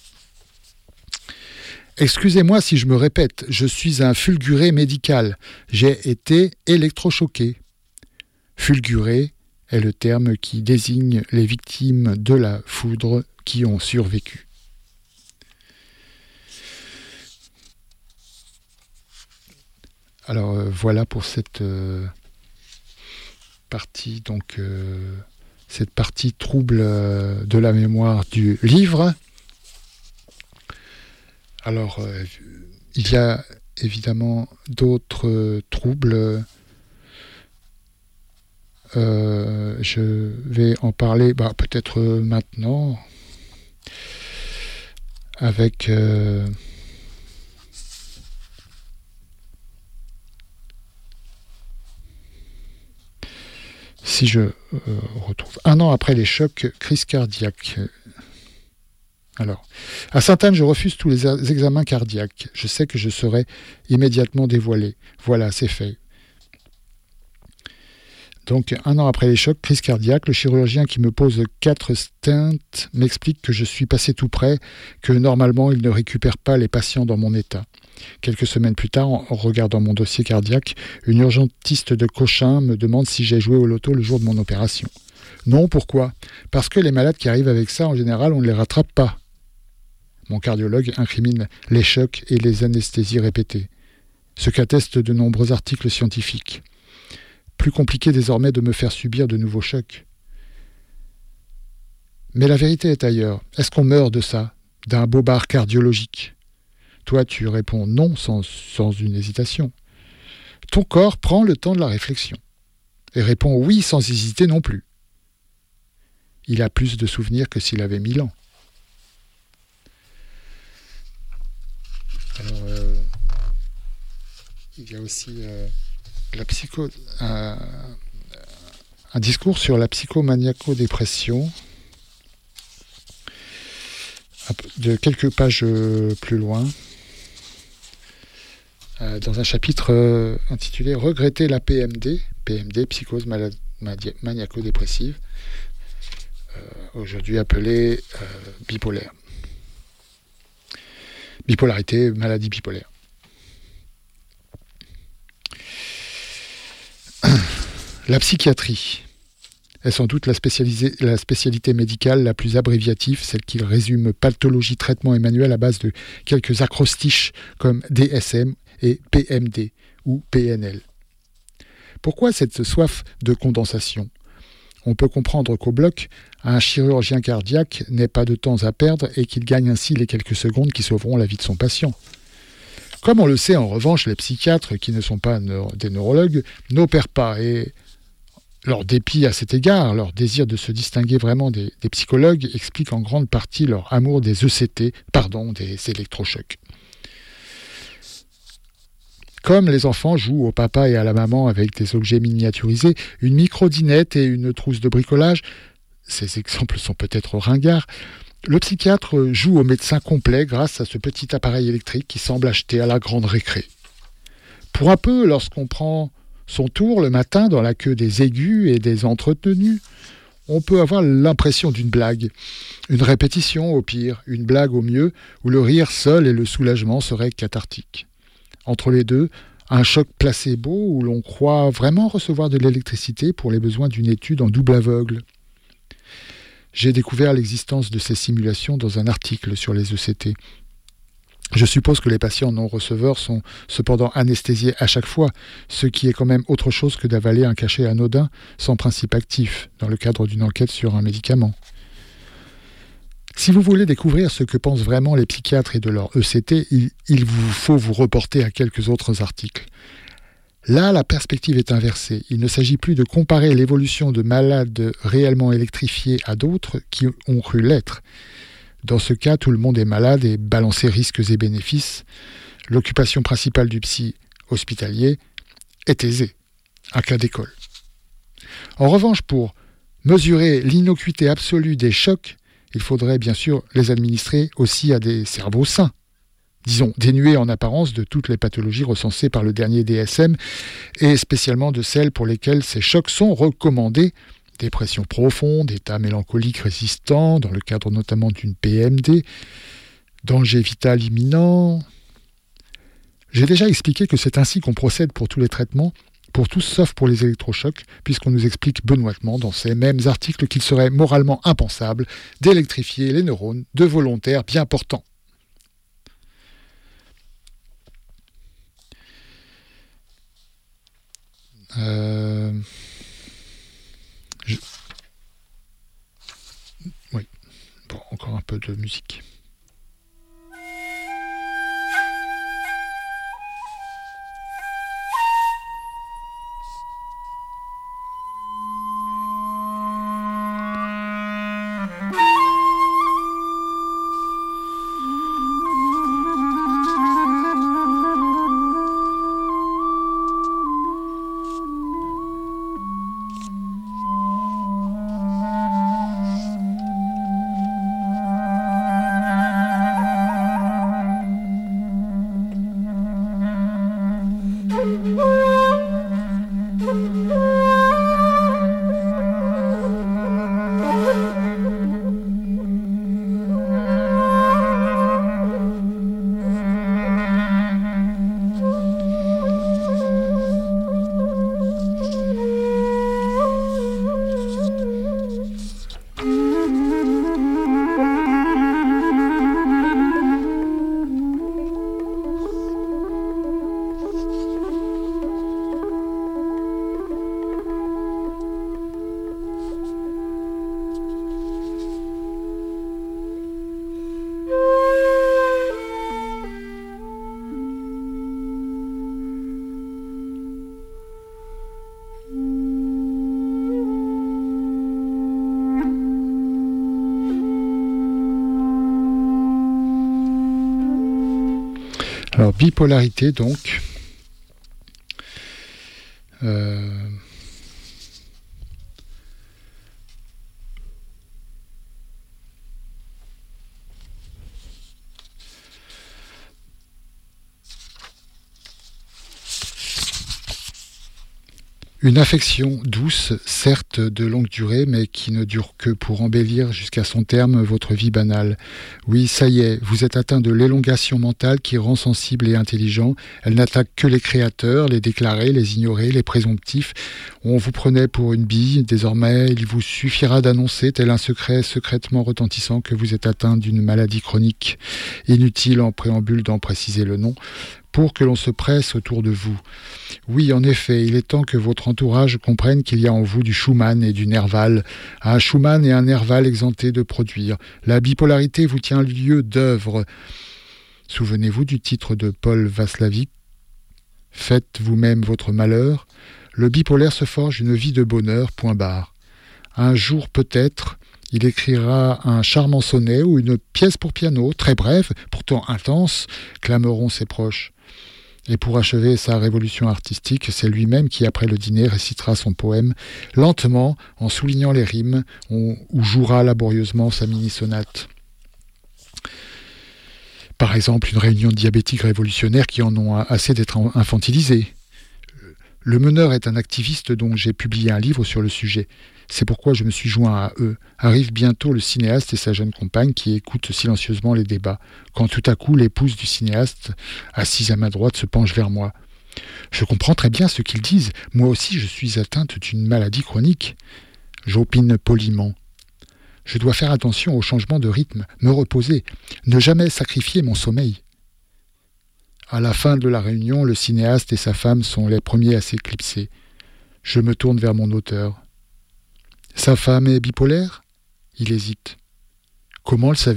Excusez-moi si je me répète, je suis un fulguré médical. J'ai été électrochoqué. Fulguré est le terme qui désigne les victimes de la foudre qui ont survécu. Alors euh, voilà pour cette, euh, partie, donc euh, cette partie trouble euh, de la mémoire du livre. Alors, euh, il y a évidemment d'autres euh, troubles. Euh, je vais en parler bah, peut-être maintenant avec euh, si je euh, retrouve un an après les chocs, crise cardiaque. Alors, à Sainte-Anne, je refuse tous les examens cardiaques. Je sais que je serai immédiatement dévoilé. Voilà, c'est fait. Donc, un an après les chocs, crise cardiaque, le chirurgien qui me pose quatre stents m'explique que je suis passé tout près, que normalement, il ne récupère pas les patients dans mon état. Quelques semaines plus tard, en regardant mon dossier cardiaque, une urgentiste de Cochin me demande si j'ai joué au loto le jour de mon opération. Non, pourquoi ? Parce que les malades qui arrivent avec ça, en général, on ne les rattrape pas. Mon cardiologue incrimine les chocs et les anesthésies répétées, ce qu'attestent de nombreux articles scientifiques. Plus compliqué désormais de me faire subir de nouveaux chocs. Mais la vérité est ailleurs. Est-ce qu'on meurt de ça, d'un bobard cardiologique ? Toi, tu réponds non sans, sans une hésitation. Ton corps prend le temps de la réflexion et répond oui sans hésiter non plus. Il a plus de souvenirs que s'il avait mille ans. Alors, euh, il y a aussi euh, la psycho, un, un discours sur la psychomaniaco-dépression de quelques pages plus loin, euh, dans un chapitre euh, intitulé « Regretter la P M D », P M D, psychose malade, maniaco-dépressive, euh, aujourd'hui appelée euh, bipolaire. Bipolarité, maladie bipolaire. La psychiatrie est sans doute la, la spécialité médicale la plus abréviative, celle qui résume pathologie, traitement et manuel à base de quelques acrostiches comme D S M et P M D ou P N L. Pourquoi cette soif de condensation ? On peut comprendre qu'au bloc, un chirurgien cardiaque n'ait pas de temps à perdre et qu'il gagne ainsi les quelques secondes qui sauveront la vie de son patient. Comme on le sait, en revanche, les psychiatres, qui ne sont pas neuro- des neurologues, n'opèrent pas et leur dépit à cet égard, leur désir de se distinguer vraiment des, des psychologues, explique en grande partie leur amour des E C T, pardon, des électrochocs. Comme les enfants jouent au papa et à la maman avec des objets miniaturisés, une microdinette et une trousse de bricolage, ces exemples sont peut-être ringards, le psychiatre joue au médecin complet grâce à ce petit appareil électrique qui semble acheté à la grande récré. Pour un peu, lorsqu'on prend son tour le matin dans la queue des aigus et des entretenus, on peut avoir l'impression d'une blague. Une répétition au pire, une blague au mieux, où le rire seul et le soulagement seraient cathartiques. Entre les deux, un choc placebo où l'on croit vraiment recevoir de l'électricité pour les besoins d'une étude en double aveugle. J'ai découvert l'existence de ces simulations dans un article sur les E C T. Je suppose que les patients non receveurs sont cependant anesthésiés à chaque fois, ce qui est quand même autre chose que d'avaler un cachet anodin sans principe actif, dans le cadre d'une enquête sur un médicament. Si vous voulez découvrir ce que pensent vraiment les psychiatres et de leur E C T, il, il vous faut vous reporter à quelques autres articles. Là, la perspective est inversée. Il ne s'agit plus de comparer l'évolution de malades réellement électrifiés à d'autres qui ont cru l'être. Dans ce cas, tout le monde est malade et balancer risques et bénéfices. L'occupation principale du psy hospitalier est aisée, un cas d'école. En revanche, pour mesurer l'innocuité absolue des chocs, il faudrait bien sûr les administrer aussi à des cerveaux sains, disons dénués en apparence de toutes les pathologies recensées par le dernier D S M et spécialement de celles pour lesquelles ces chocs sont recommandés, dépression profonde, état mélancolique résistant, dans le cadre notamment d'une P M D, danger vital imminent. J'ai déjà expliqué que c'est ainsi qu'on procède pour tous les traitements, pour tous sauf pour les électrochocs, puisqu'on nous explique benoîtement dans ces mêmes articles qu'il serait moralement impensable d'électrifier les neurones de volontaires bien portants. Euh... de musique. Alors, bipolarité, donc. Euh... Une affection douce, certes de longue durée, mais qui ne dure que pour embellir jusqu'à son terme votre vie banale. Oui, ça y est, vous êtes atteint de l'élongation mentale qui rend sensible et intelligent. Elle n'attaque que les créateurs, les déclarés, les ignorés, les présomptifs. On vous prenait pour une bille, désormais il vous suffira d'annoncer, tel un secret secrètement retentissant, que vous êtes atteint d'une maladie chronique. Inutile en préambule d'en préciser le nom, pour que l'on se presse autour de vous. Oui, en effet, il est temps que votre entourage comprenne qu'il y a en vous du Schumann et du Nerval. Un Schumann et un Nerval exemptés de produire. La bipolarité vous tient lieu d'œuvre. Souvenez-vous du titre de Paul Václavic. Faites vous-même votre malheur. Le bipolaire se forge une vie de bonheur, point barre. Un jour peut-être, il écrira un charmant sonnet ou une pièce pour piano, très brève, pourtant intense, clameront ses proches. Et pour achever sa révolution artistique, c'est lui-même qui, après le dîner, récitera son poème, lentement, en soulignant les rimes, ou jouera laborieusement sa mini-sonate. Par exemple, une réunion de diabétiques révolutionnaires qui en ont assez d'être infantilisés. Le meneur est un activiste dont j'ai publié un livre sur le sujet. C'est pourquoi je me suis joint à eux. Arrive bientôt le cinéaste et sa jeune compagne qui écoutent silencieusement les débats. Quand tout à coup, l'épouse du cinéaste, assise à ma droite, se penche vers moi. Je comprends très bien ce qu'ils disent. Moi aussi, je suis atteinte d'une maladie chronique. J'opine poliment. Je dois faire attention au changement de rythme, me reposer, ne jamais sacrifier mon sommeil. À la fin de la réunion, le cinéaste et sa femme sont les premiers à s'éclipser. Je me tourne vers mon auteur. Sa femme est bipolaire ? Il hésite. Comment le savez-vous ?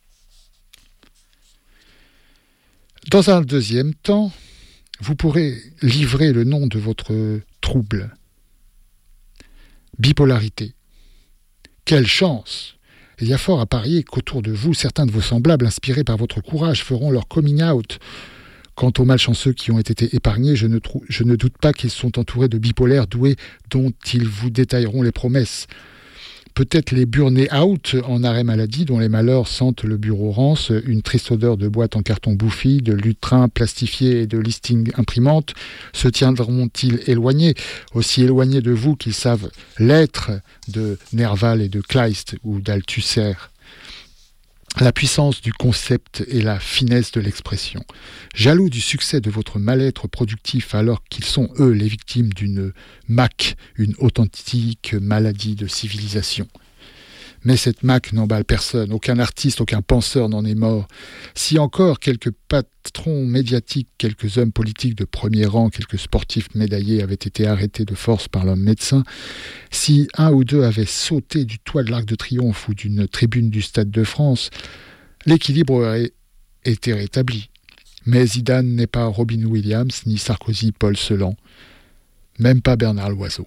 Dans un deuxième temps, vous pourrez livrer le nom de votre trouble. Bipolarité. Quelle chance ! Il y a fort à parier qu'autour de vous, certains de vos semblables, inspirés par votre courage, feront leur coming out. Quant aux malchanceux qui ont été épargnés, je ne, trou- je ne doute pas qu'ils sont entourés de bipolaires doués dont ils vous détailleront les promesses. Peut-être les burnés out en arrêt maladie dont les malheurs sentent le bureau rance, une triste odeur de boîte en carton bouffi, de lutrin plastifié et de listing imprimante, se tiendront-ils éloignés, aussi éloignés de vous qu'ils savent l'être de Nerval et de Kleist ou d'Althusser. La puissance du concept et la finesse de l'expression. Jaloux du succès de votre mal-être productif alors qu'ils sont, eux, les victimes d'une M A C, une authentique maladie de civilisation. Mais cette Mac n'emballe personne, aucun artiste, aucun penseur n'en est mort. Si encore quelques patrons médiatiques, quelques hommes politiques de premier rang, quelques sportifs médaillés avaient été arrêtés de force par leur médecin, si un ou deux avaient sauté du toit de l'Arc de Triomphe ou d'une tribune du Stade de France, l'équilibre aurait été rétabli. Mais Zidane n'est pas Robin Williams, ni Sarkozy Paul Celan, même pas Bernard Loiseau.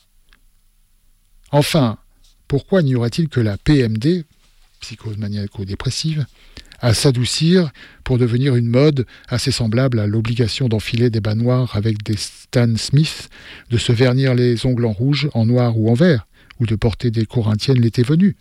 Enfin, pourquoi n'y aurait-il que la P M D, psychose maniaco-dépressive, à s'adoucir pour devenir une mode assez semblable à l'obligation d'enfiler des bas noirs avec des Stan Smith, de se vernir les ongles en rouge, en noir ou en vert, ou de porter des corinthiennes l'été venu?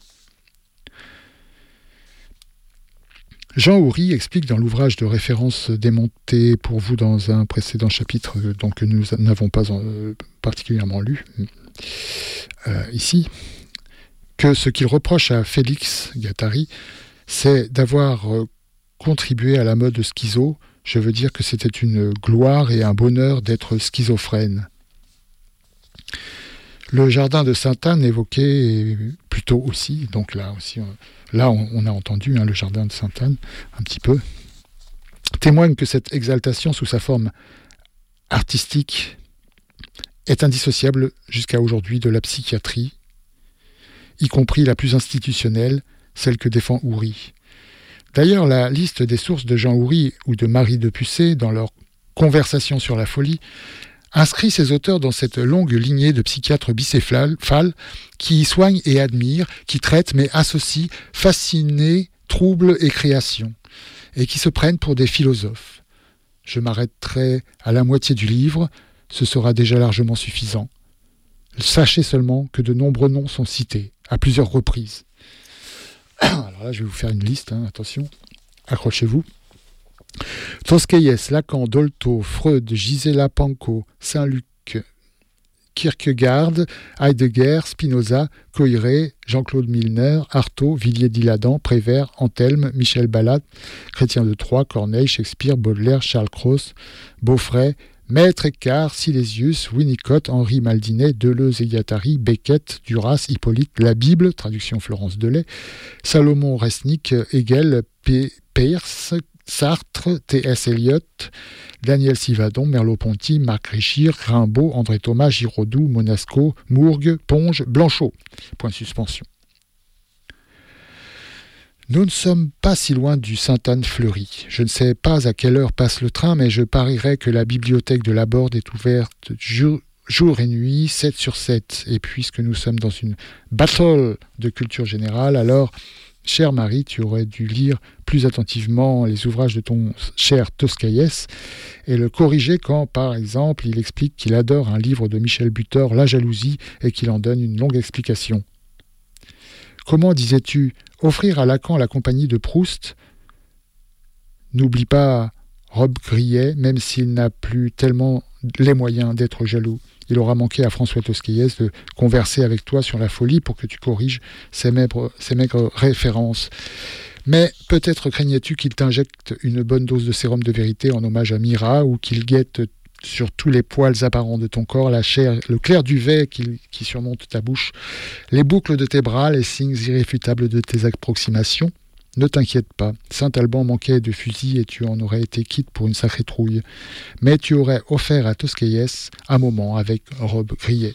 Jean Houry explique dans l'ouvrage de référence démonté pour vous dans un précédent chapitre donc, que nous n'avons pas euh, particulièrement lu euh, ici, que ce qu'il reproche à Félix Guattari, c'est d'avoir euh, contribué à la mode schizo. Je veux dire que c'était une gloire et un bonheur d'être schizophrène. Le jardin de Sainte-Anne évoqué plutôt aussi, donc là aussi, là on, on a entendu hein, le jardin de Sainte-Anne un petit peu, témoigne que cette exaltation sous sa forme artistique est indissociable jusqu'à aujourd'hui de la psychiatrie, y compris la plus institutionnelle, celle que défend Houry. D'ailleurs, la liste des sources de Jean Houry ou de Marie de Pucé dans leur conversation sur la folie inscrit ces auteurs dans cette longue lignée de psychiatres bicéphales qui soignent et admirent, qui traitent mais associent fascinés, troubles et création, et qui se prennent pour des philosophes. Je m'arrêterai à la moitié du livre, ce sera déjà largement suffisant. Sachez seulement que de nombreux noms sont cités, à plusieurs reprises. Alors là, je vais vous faire une liste, hein, attention, accrochez-vous. Tosquelles, Lacan, Dolto, Freud, Gisela Panko, Saint-Luc, Kierkegaard, Heidegger, Spinoza, Coiré, Jean-Claude Milner, Artaud, Villiers d'Isle-Adam, Prévert, Antelme, Michel Balladt, Chrétien de Troyes, Corneille, Shakespeare, Baudelaire, Charles Cros, Beaufray, Maître Écart, Silésius, Winnicott, Henri Maldinet, Deleuze et Guattari, Beckett, Duras, Hippolyte, La Bible, traduction Florence Delay, Salomon Resnick, Hegel, P- Peirce, Sartre, T S Eliot, Daniel Sivadon, Merleau-Ponty, Marc Richir, Rimbaud, André Thomas, Giraudoux, Monasco, Mourgue, Ponge, Blanchot. Point de suspension. Nous ne sommes pas si loin du Sainte-Anne fleuri. Je ne sais pas à quelle heure passe le train, mais je parierais que la bibliothèque de la Borde est ouverte jour, jour et nuit, sept sur sept. Et puisque nous sommes dans une battle de culture générale, alors, chère Marie, tu aurais dû lire plus attentivement les ouvrages de ton cher Tosquelles et le corriger quand, par exemple, il explique qu'il adore un livre de Michel Butor, La jalousie, et qu'il en donne une longue explication. Comment disais-tu offrir à Lacan la compagnie de Proust? N'oublie pas Rob Grillet, même s'il n'a plus tellement les moyens d'être jaloux. Il aura manqué à François Tosquelles de converser avec toi sur la folie pour que tu corriges ces maigres, ces maigres références. Mais peut-être craignais-tu qu'il t'injecte une bonne dose de sérum de vérité en hommage à Mira, ou qu'il guette sur tous les poils apparents de ton corps, la chair, le clair duvet qui, qui surmonte ta bouche, les boucles de tes bras, les signes irréfutables de tes approximations. Ne t'inquiète pas, Saint-Alban manquait de fusil et tu en aurais été quitte pour une sacrée trouille. Mais tu aurais offert à Tosquelles un moment avec Rob Grillet.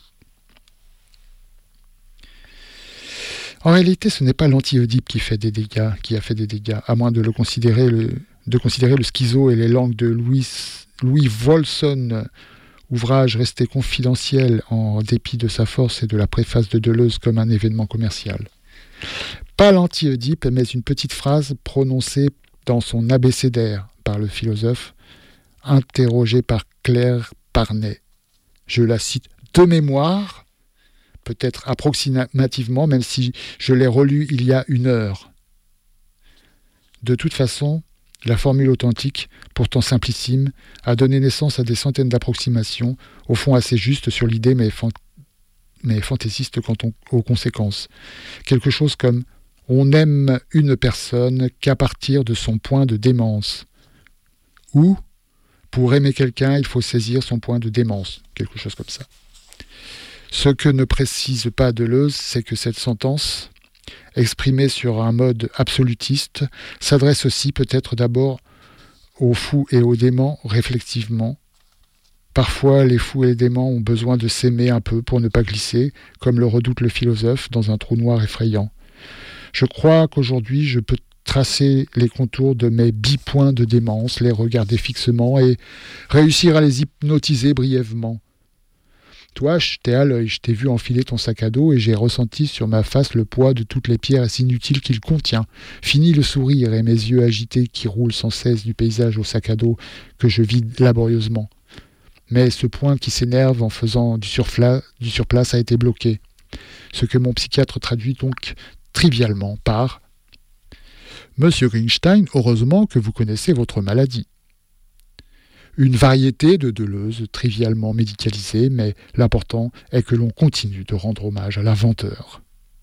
En réalité, ce n'est pas l'anti-Oedipe qui fait des dégâts, qui a fait des dégâts, à moins de le considérer le, de considérer le schizo et les langues de Louis, Louis Wolson, ouvrage resté confidentiel en dépit de sa force et de la préface de Deleuze comme un événement commercial. Pas l'anti-Oedipe, mais une petite phrase prononcée dans son abécédaire par le philosophe, interrogé par Claire Parnet. Je la cite de mémoire, peut-être approximativement, même si je l'ai relue il y a une heure. De toute façon, la formule authentique, pourtant simplissime, a donné naissance à des centaines d'approximations, au fond assez justes sur l'idée, mais, fan... mais fantaisistes quant aux conséquences. Quelque chose comme « on n'aime une personne qu'à partir de son point de démence » ou « pour aimer quelqu'un, il faut saisir son point de démence », quelque chose comme ça. Ce que ne précise pas Deleuze, c'est que cette sentence exprimé sur un mode absolutiste, s'adresse aussi peut-être d'abord aux fous et aux déments réflexivement. Parfois, les fous et les déments ont besoin de s'aimer un peu pour ne pas glisser, comme le redoute le philosophe, dans un trou noir effrayant. Je crois qu'aujourd'hui, je peux tracer les contours de mes bipoints de démence, les regarder fixement et réussir à les hypnotiser brièvement. Toi, je t'ai à l'œil, je t'ai vu enfiler ton sac à dos et j'ai ressenti sur ma face le poids de toutes les pierres inutiles qu'il contient. Fini le sourire et mes yeux agités qui roulent sans cesse du paysage au sac à dos que je vide laborieusement. Mais ce point qui s'énerve en faisant du, surfla, du surplace a été bloqué. Ce que mon psychiatre traduit donc trivialement par « Monsieur Greenstein, heureusement que vous connaissez votre maladie ». Une variété de Deleuze trivialement médicalisée, mais l'important est que l'on continue de rendre hommage à l'inventeur.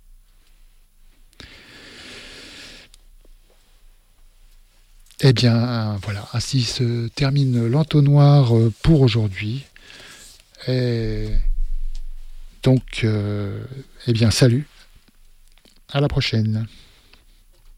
Eh bien, voilà, ainsi se termine l'entonnoir pour aujourd'hui. Et donc, euh, eh bien, salut, à la prochaine.